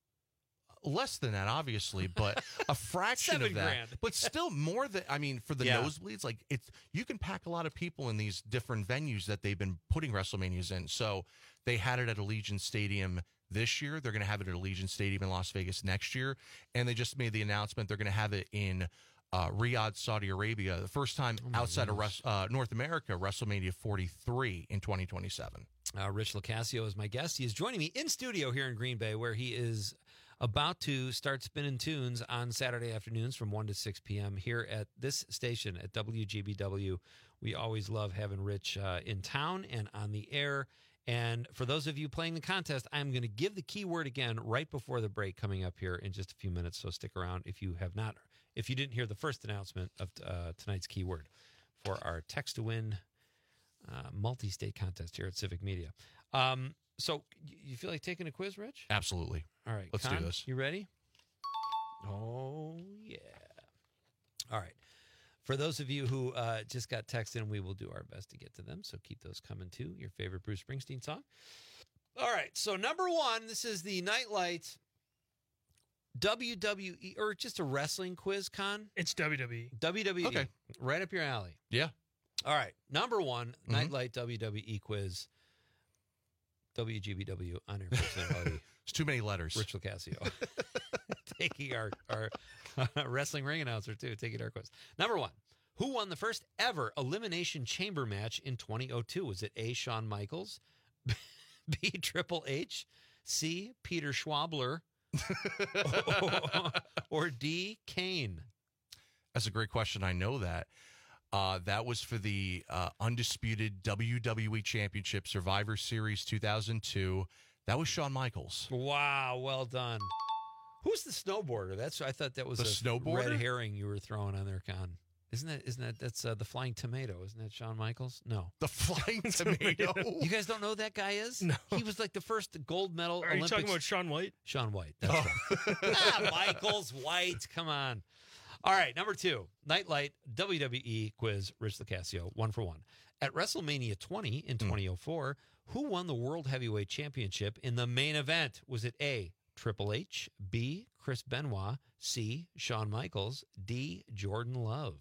less than that, obviously, but a fraction Seven of that. grand. But still more than, I mean, for the Yeah. nosebleeds, like it's, you can pack a lot of people in these different venues that they've been putting WrestleManias in. So they had it at Allegiant Stadium this year. They're going to have it at Allegiant Stadium in Las Vegas next year. And they just made the announcement they're going to have it in uh, Riyadh, Saudi Arabia, the first time Oh outside of Res- uh, North America, WrestleMania forty-three in twenty twenty-seven. Uh, Rich Locascio is my guest. He is joining me in studio here in Green Bay, where he is about to start spinning tunes on Saturday afternoons from one to six p.m. here at this station at W G B W. We always love having Rich uh, in town and on the air. And for those of you playing the contest, I'm going to give the keyword again right before the break coming up here in just a few minutes. So stick around if you have not, if you didn't hear the first announcement of uh, tonight's keyword for our text to win uh, multi-state contest here at Civic Media. Um, so y- you feel like taking a quiz, Rich? Absolutely. All right. Let's Con, do this. You ready? Oh, yeah. All right. For those of you who uh, just got text in, we will do our best to get to them. So keep those coming too. Your favorite Bruce Springsteen song. All right. So number one, this is the Nightlight W W E or just a wrestling quiz, Con? It's W W E. W W E. Okay. Right up your alley. Yeah. All right. Number one, Mhm. Nightlight W W E quiz. W G B W on air personality. It's too many letters. Rich Locasio. Taking our, our wrestling ring announcer, too. Taking our quiz. Number one. Who won the first ever Elimination Chamber match in twenty oh two? Was it A, Shawn Michaels, B, Triple H, C, Peter Schwabler, or, or D, Kane? That's a great question. I know that. Uh, that was for the uh, undisputed W W E Championship Survivor Series two thousand two. That was Shawn Michaels. Wow, well done. Who's the snowboarder? That's I thought that was The a snowboarder? red herring you were throwing on there, Con. Isn't that? Isn't that? That's uh, the Flying Tomato. Isn't that Shawn Michaels? No, the Flying Tomato. You guys don't know who that guy is? No. He was like the first gold medal. Are Olympics. you talking about Shaun White? Shaun White. That's right. ah, Michaels White. Come on. All right, number two, Nightlight W W E quiz. Rich Locasio, one for one. At WrestleMania twenty in twenty oh four, who won the World Heavyweight Championship in the main event? Was it A, Triple H, B, Chris Benoit, C, Shawn Michaels, D, Jordan Love?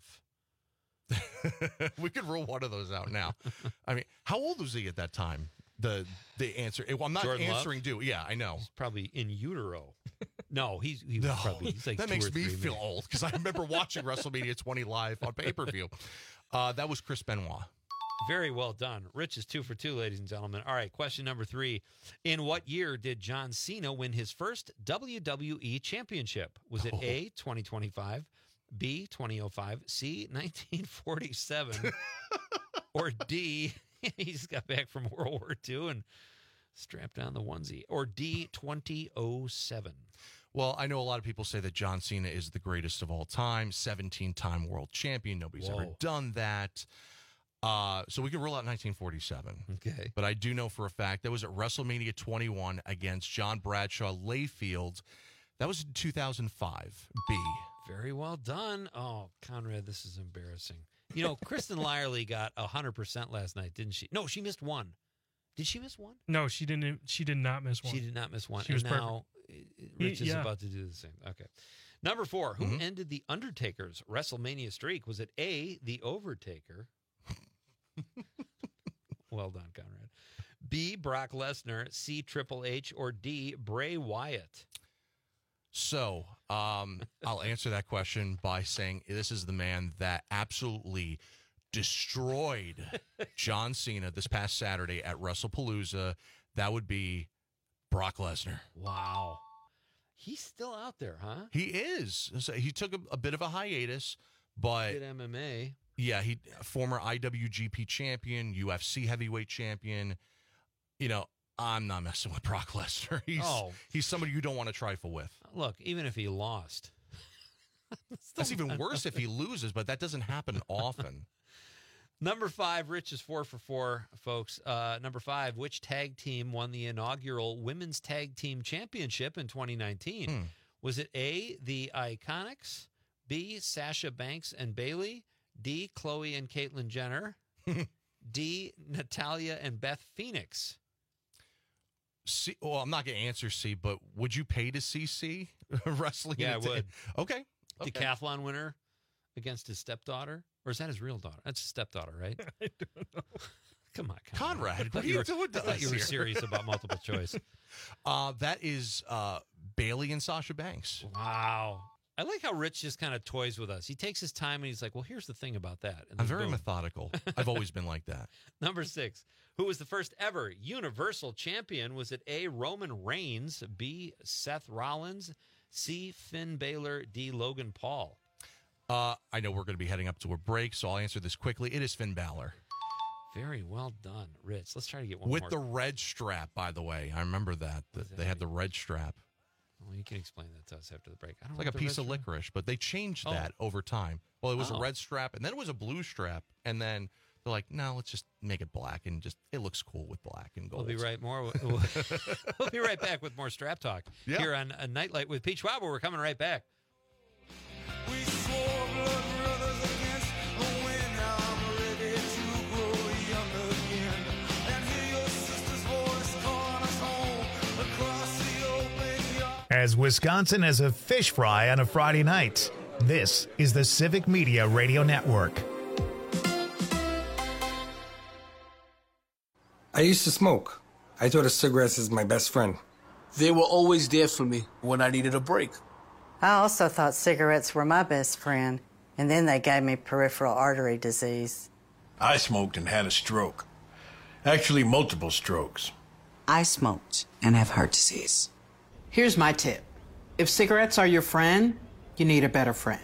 We could rule one of those out now. I mean, how old was he at that time? The the answer. Well, I'm not Jordan answering Love? due. Yeah, I know. He's probably in utero. No, he's he was No, probably he's like that two makes or me three feel maybe. old because I remember watching WrestleMania twenty live on pay per view. Uh, that was Chris Benoit. Very well done. Rich is two for two, ladies and gentlemen. All right, question number three. In what year did John Cena win his first W W E championship? Was it Oh. A, twenty twenty-five, B, twenty oh five, C, nineteen forty-seven, or D, he just got back from World War Two and strapped on the onesie, or D, twenty oh seven? Well, I know a lot of people say that John Cena is the greatest of all time, seventeen-time world champion. Nobody's ever Whoa. done that. Uh, so we can rule out nineteen forty-seven. Okay. But I do know for a fact that was at WrestleMania twenty-one against John Bradshaw Layfield. That was in two thousand five. B. Very well done. Oh, Conrad, this is embarrassing. You know, Kristen Lyerly got one hundred percent last night, didn't she? No, she missed one. Did she miss one? No, she didn't. She did not miss one. She did not miss one. She and was now Rich is Yeah. about to do the same. Okay. Number four, who Mhm. ended The Undertaker's WrestleMania streak? Was it A, The Overtaker? Well done, Conrad. B, Brock Lesnar, C, Triple H, or D, Bray Wyatt? So um, I'll answer that question by saying this is the man that absolutely destroyed John Cena this past Saturday at WrestlePalooza. That would be Brock Lesnar. Wow. He's still out there, huh? He is. So he took a, a bit of a hiatus, but Did M M A. yeah, he former I W G P champion, U F C heavyweight champion. You know, I'm not messing with Brock Lesnar. He's Oh. he's somebody you don't want to trifle with. Look, even if he lost. That's even worse if he loses, but that doesn't happen often. Number five, Rich is four for four, folks. Uh, number five, which tag team won the inaugural Women's Tag Team Championship in twenty nineteen? Hmm. Was it A, the Iconics, B, Sasha Banks and Bailey, D, Chloe and Caitlyn Jenner, D, Natalia and Beth Phoenix? C, well, I'm not going to answer C, but would you pay to see C wrestling? Yeah, I in a ta- would. Okay. okay. Decathlon winner against his stepdaughter? Or is that his real daughter? That's his stepdaughter, right? I don't know. Come on, Conrad. Conrad, I thought what are you you were, doing to I thought us you were here? serious about multiple choice. Uh, that is uh, Bailey and Sasha Banks. Wow. I like how Rich just kind of toys with us. He takes his time and he's like, well, here's the thing about that. And I'm then very boom. methodical. I've always been like that. Number six. Who was the first ever Universal Champion? Was it A, Roman Reigns, B, Seth Rollins, C, Finn Balor, D, Logan Paul? Uh, I know we're going to be heading up to a break, so I'll answer this quickly. It is Finn Balor. Very well done, Rich. Let's try to get one With more. the red strap, by the way. I remember that. that that they had the red strap. Well, you can explain that to us after the break. I don't It's like know a what the piece red of strap- licorice, but they changed Oh. that over time. Well, it was Oh. a red strap, and then it was a blue strap, and then they're like, no, let's just make it black, and just it looks cool with black and gold. We'll be right more. We'll, we'll be right back with more Strap Talk Yeah. here on a Nightlight with Peach Wobble. We're coming right back. We swore blood brothers against the wind. Now I'm ready to grow young again and hear your sister's voice calling us home across the open yard. as Wisconsin has a fish fry on a Friday night. This is the Civic Media Radio Network. I used to smoke. I thought of cigarettes as my best friend. They were always there for me when I needed a break. I also thought cigarettes were my best friend, and then they gave me peripheral artery disease. I smoked and had a stroke. Actually, multiple strokes. I smoked and have heart disease. Here's my tip. If cigarettes are your friend, you need a better friend.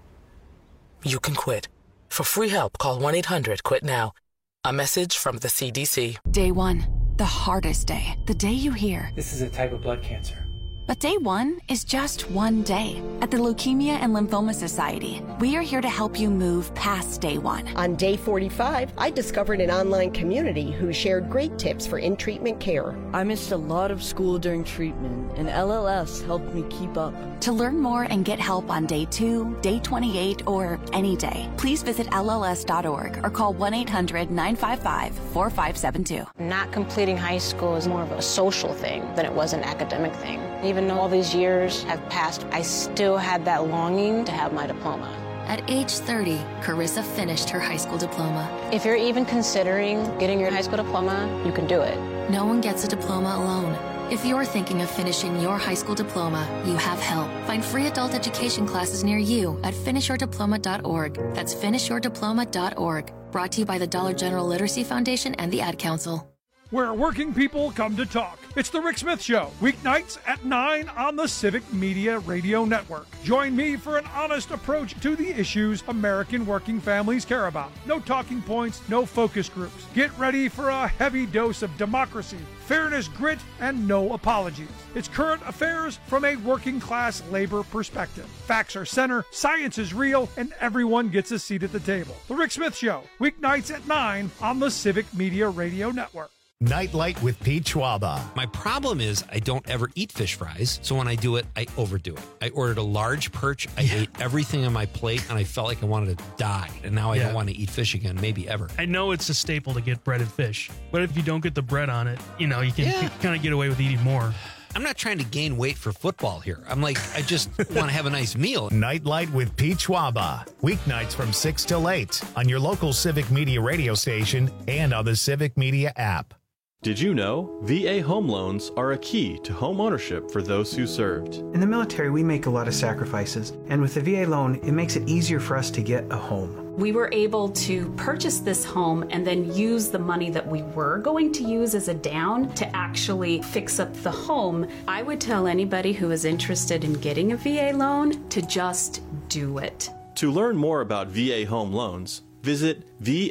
You can quit. For free help, call one eight hundred quit now. A message from the C D C. Day one, the hardest day. The day you hear. This is a type of blood cancer. But day one is just one day. At the Leukemia and Lymphoma Society, we are here to help you move past day one. On day forty-five, I discovered an online community who shared great tips for in-treatment care. I missed a lot of school during treatment, and L L S helped me keep up. To learn more and get help on day two, day twenty-eight, or any day, please visit L L S dot org or call one eight hundred nine five five four five seven two. Not completing high school is more of a social thing than it was an academic thing. Even though all these years have passed, I still had that longing to have my diploma. At age thirty, Carissa finished her high school diploma. If you're even considering getting your high school diploma, you can do it. No one gets a diploma alone. If you're thinking of finishing your high school diploma, you have help. Find free adult education classes near you at finish your diploma dot org. That's finish your diploma dot org. Brought to you by the Dollar General Literacy Foundation and the Ad Council. Where working people come to talk. It's the Rick Smith Show, weeknights at nine on the Civic Media Radio Network. Join me for an honest approach to the issues American working families care about. No talking points, no focus groups. Get ready for a heavy dose of democracy, fairness, grit, and no apologies. It's current affairs from a working class labor perspective. Facts are center, science is real, and everyone gets a seat at the table. The Rick Smith Show, weeknights at nine on the Civic Media Radio Network. Nightlight with Pete Schwaba. My problem is I don't ever eat fish fries, so when I do it, I overdo it. I ordered a large perch. I yeah. ate everything on my plate, and I felt like I wanted to die. And now I yeah. don't want to eat fish again, maybe ever. I know it's a staple to get breaded fish, but if you don't get the bread on it, you know, you can yeah. kind of get away with eating more. I'm not trying to gain weight for football here. I'm like, I just want to have a nice meal. Nightlight with Pete Schwaba. Weeknights from six till eight on your local Civic Media radio station and on the Civic Media app. Did you know V A home loans are a key to home ownership for those who served? In the military, we make a lot of sacrifices, and with the V A loan, it makes it easier for us to get a home. We were able to purchase this home and then use the money that we were going to use as a down to actually fix up the home. I would tell anybody who is interested in getting a V A loan to just do it. To learn more about V A home loans, visit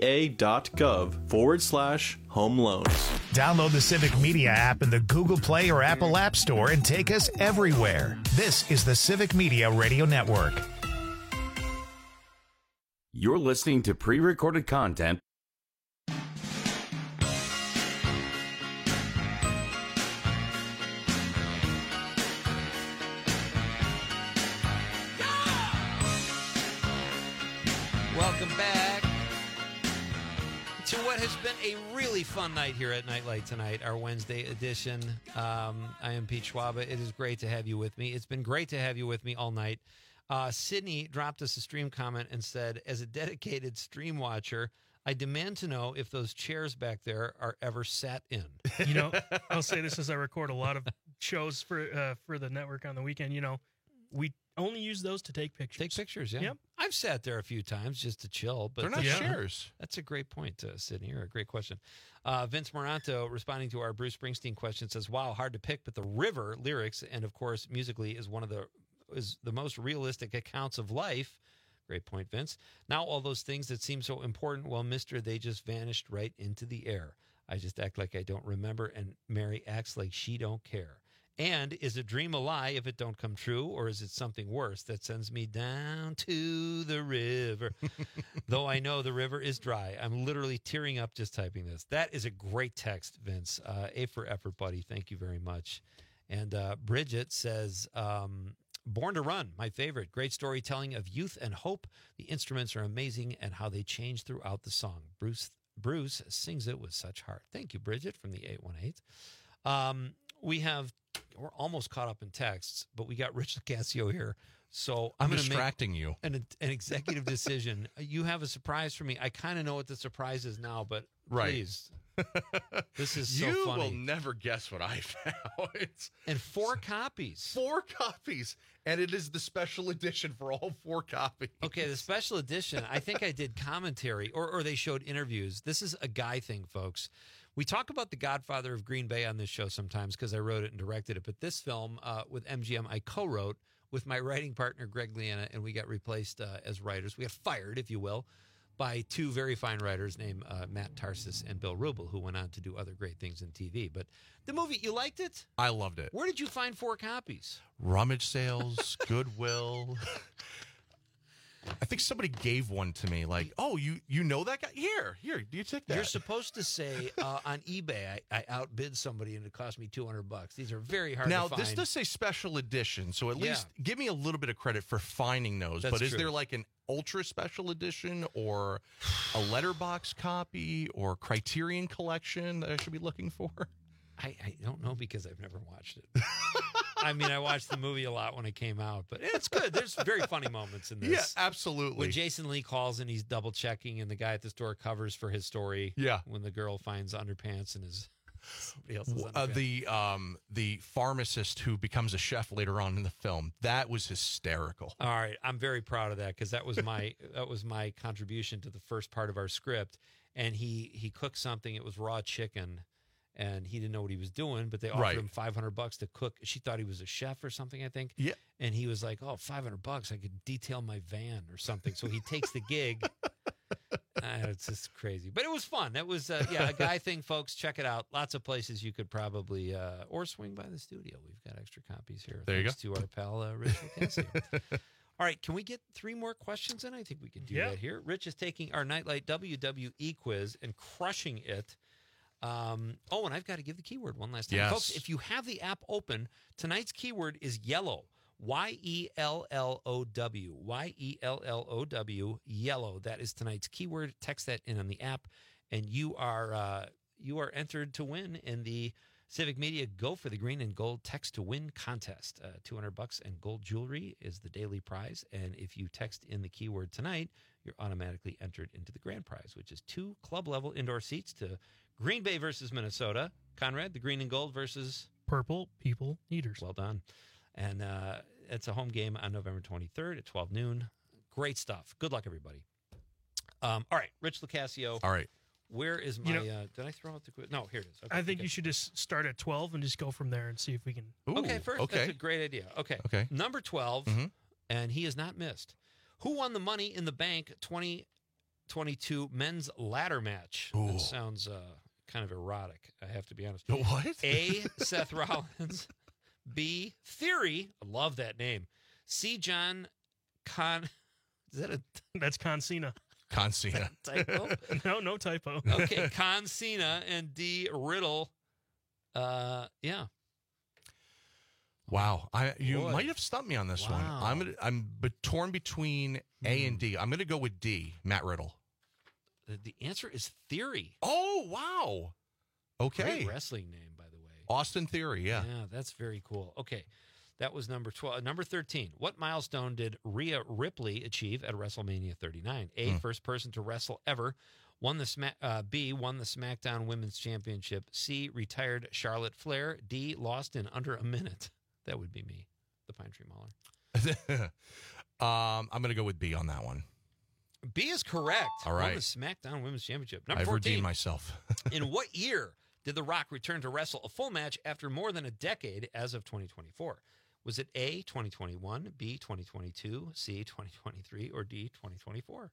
va.gov forward slash home loans. Download the Civic Media app in the Google Play or Apple App Store and take us everywhere. This is the Civic Media Radio Network. You're listening to pre-recorded content. Welcome back to what has been a really fun night here at Nightlight tonight, our Wednesday edition. Um, I am Pete Schwaba. It is great to have you with me. It's been great to have you with me all night. Uh, Sydney dropped us a stream comment and said, as a dedicated stream watcher, I demand to know if those chairs back there are ever sat in. You know, I'll say this as I record a lot of shows for uh, for the network on the weekend. You know, we only use those to take pictures. Take pictures, yeah. Yep. I've sat there a few times just to chill. But they're not yeah. chairs. That's a great point, uh, Sydney. Or a great question. Uh, Vince Moranto, responding to our Bruce Springsteen question, says, wow, hard to pick, but the River lyrics and, of course, musically is one of the is the most realistic accounts of life. Great point, Vince. Now all those things that seem so important, well, mister, they just vanished right into the air. I just act like I don't remember, and Mary acts like she don't care. And is a dream a lie if it don't come true, or is it something worse that sends me down to the river? Though I know the river is dry. I'm literally tearing up just typing this. That is a great text, Vince. Uh, A for effort, buddy. Thank you very much. And uh, Bridget says, um, Born to Run, my favorite. Great storytelling of youth and hope. The instruments are amazing and how they change throughout the song. Bruce Bruce sings it with such heart. Thank you, Bridget, from the eight one eight. Um, we have we're almost caught up in texts, but we got Rich Lucasio here. So I'm, I'm going to distracting make you. An, an executive decision. You have a surprise for me. I kind of know what the surprise is now, but Right. please. This is so you funny. will never guess what I found. It's and four copies. Four copies. And it is the special edition for all four copies. Okay, the special edition, I think I did commentary or, or they showed interviews. This is a guy thing, folks. We talk about The Godfather of Green Bay on this show sometimes because I wrote it and directed it. But this film uh, with M G M, I co-wrote with my writing partner, Greg Liana, and we got replaced uh, as writers. We got fired, if you will, by two very fine writers named uh, Matt Tarsis and Bill Rubel, who went on to do other great things in T V. But the movie, you liked it? I loved it. Where did you find four copies? Rummage sales, Goodwill. I think somebody gave one to me. Like, oh, you you know that guy? Here, here. Do you take that? You're supposed to say uh, on eBay, I, I outbid somebody and it cost me two hundred bucks. These are very hard now, to find. this does say special edition, so at Yeah. least give me a little bit of credit for finding those. That's but is true. there like an ultra special edition or a letterbox copy or Criterion collection that I should be looking for? I, I don't know because I've never watched it. I mean, I watched the movie a lot when it came out, but it's good. There's very funny moments in this. Yeah, absolutely. When Jason Lee calls and he's double checking, and the guy at the store covers for his story. Yeah. When the girl finds underpants in his somebody else's underpants. Uh, the um the pharmacist who becomes a chef later on in the film, that was hysterical. All right, I'm very proud of that because that was my that was my contribution to the first part of our script. And he he cooked something. It was raw chicken, and he didn't know what he was doing. But they offered Right. him five hundred bucks to cook. She thought he was a chef or something, I think. Yeah. And he was like, "Oh, five hundred bucks, I could detail my van or something." So he takes the gig. Uh, it's just crazy, but it was fun. That was uh, yeah, a guy thing, folks. Check it out. Lots of places you could probably uh, or swing by the studio. We've got extra copies here. There you thanks to our pal uh, Rich Lucasio. All right, can we get three more questions in? I think we can do Yeah. that here. Rich is taking our Nightlight W W E quiz and crushing it. Um, oh, and I've got to give the keyword one last time. Yes. Folks, if you have the app open, tonight's keyword is yellow. Y E L L O W. Y E L L O W, yellow. That is tonight's keyword. Text that in on the app, and you are uh, you are entered to win in the Civic Media Go for the Green and Gold Text to Win contest. Uh, two hundred bucks and gold jewelry is the daily prize. And if you text in the keyword tonight, you're automatically entered into the grand prize, which is two club level indoor seats to Green Bay versus Minnesota. Conrad, the green and gold versus Purple People Eaters. Well done. And uh, it's a home game on November twenty-third at twelve noon. Great stuff. Good luck, everybody. Um, all right, Rich Lucasio. All right. Where is my? You know- uh, did I throw out the quiz? No, here it is. Okay, I think okay. you should just start at twelve and just go from there and see if we can. okay, first. okay. That's a great idea. Okay. Okay. Number twelve, Mhm. and he has not missed. Who won the Money in the Bank twenty twenty-two men's ladder match? Ooh. That sounds uh, kind of erotic, I have to be honest. What? A, Seth Rollins. B, Theory. I love that name. C, John Con. Is that a That's Concina. Concina. typo? No, no typo. Okay, Con Cena. And D, Riddle. Uh, yeah. Wow, I you Boy. might have stumped me on this one. Wow. I'm gonna, I'm be- torn between A and D. I'm going to go with D, Matt Riddle. The, the answer is Theory. Oh wow, okay. Great wrestling name, by the way. Austin Theory, yeah. Yeah, that's very cool. Okay, that was number twelve. Number thirteen. What milestone did Rhea Ripley achieve at WrestleMania thirty-nine? A, Hmm. first person to wrestle ever. Won the Sma- uh, B, won the SmackDown Women's Championship. C, retired Charlotte Flair. D, lost in under a minute. That would be me, the Pine Tree Mauler. um, I'm going to go with B on that one. B is correct. All Won right. the SmackDown Women's Championship. Number I've fourteen. redeemed myself. In what year did The Rock return to wrestle a full match after more than a decade as of twenty twenty-four? Was it A, twenty twenty-one, B, twenty twenty-two, C, twenty twenty-three, or D, twenty twenty-four?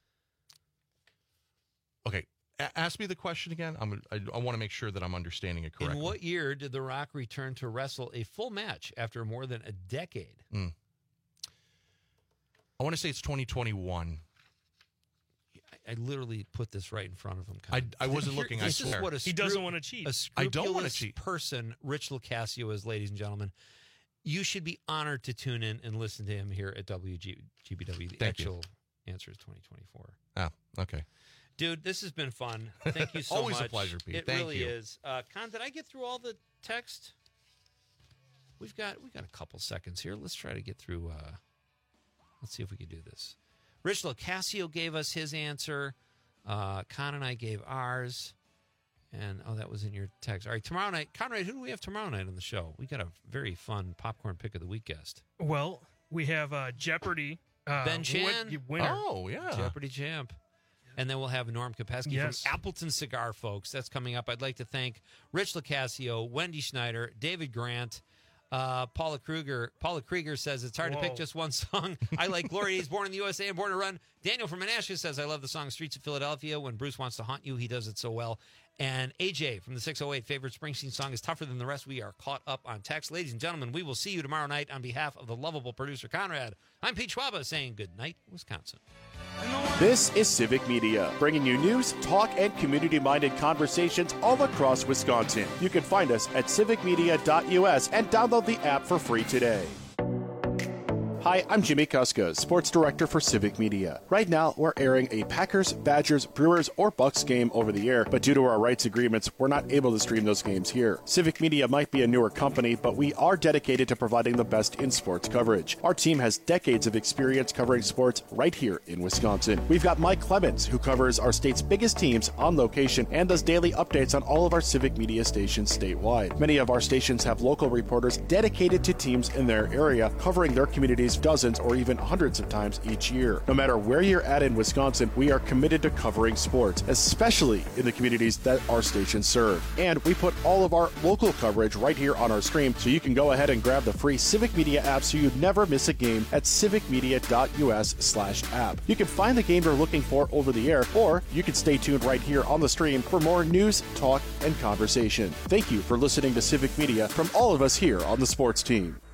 Okay, a- ask me the question again. I'm, I, I want to make sure that I'm understanding it correctly. In what year did The Rock return to wrestle a full match after more than a decade? Mm. I want to say it's twenty twenty-one. I, I literally put this right in front of him. I, Colin. I wasn't Here- looking. I This is swear. what a He scru- doesn't want to cheat. A I don't wanna scrupulous cheat. person Rich Lucasio is, ladies and gentlemen. You should be honored to tune in and listen to him here at W G B W. The Thank you. actual answer is twenty twenty-four. Oh, okay. Dude, this has been fun. Thank you so Always a much. pleasure, Pete. It Thank really you. is. Uh, Con, did I get through all the text? we've got we got a couple seconds here. Let's try to get through. Uh, let's see if we can do this. Rich LoCascio gave us his answer. Uh, Con and I gave ours. And, oh, that was in your text. All right, tomorrow night. Conrad, who do we have tomorrow night on the show? We got a very fun popcorn pick of the week guest. Well, we have uh, Jeopardy. Uh, Ben Chan. win- winner. Oh, yeah. Jeopardy champ. And then we'll have Norm Kopeski Yes. from Appleton Cigar, folks. That's coming up. I'd like to thank Rich LoCascio, Wendy Schneider, David Grant. Uh, Paula Kruger. Paula Krieger says it's hard Whoa. to pick just one song. I like Gloria Days, Born in the U S A and Born to Run. Daniel from Menasha says I love the song Streets of Philadelphia. When Bruce wants to haunt you, he does it so well. And A J from the six oh eight, favorite Springsteen song is Tougher Than the Rest. We are caught up on text. Ladies and gentlemen, we will see you tomorrow night. On behalf of the lovable producer Conrad, I'm Pete Schwaba saying good night, Wisconsin. This is Civic Media, bringing you news, talk, and community-minded conversations all across Wisconsin. You can find us at civic media dot U S and download the app for free today. Hi, I'm Jimmy Kuska, Sports Director for Civic Media. Right now, we're airing a Packers, Badgers, Brewers, or Bucks game over the air, but due to our rights agreements, we're not able to stream those games here. Civic Media might be a newer company, but we are dedicated to providing the best in sports coverage. Our team has decades of experience covering sports right here in Wisconsin. We've got Mike Clemens, who covers our state's biggest teams on location and does daily updates on all of our Civic Media stations statewide. Many of our stations have local reporters dedicated to teams in their area, covering their communities dozens or even hundreds of times each year. No matter where you're at in Wisconsin, we are committed to covering sports, especially in the communities that our stations serve. And we put all of our local coverage right here on our stream, so you can go ahead and grab the free Civic Media app so you never miss a game at civic media dot U S slash app. You can find the game you're looking for over the air, or you can stay tuned right here on the stream for more news, talk, and conversation. Thank you for listening to Civic Media from all of us here on the sports team.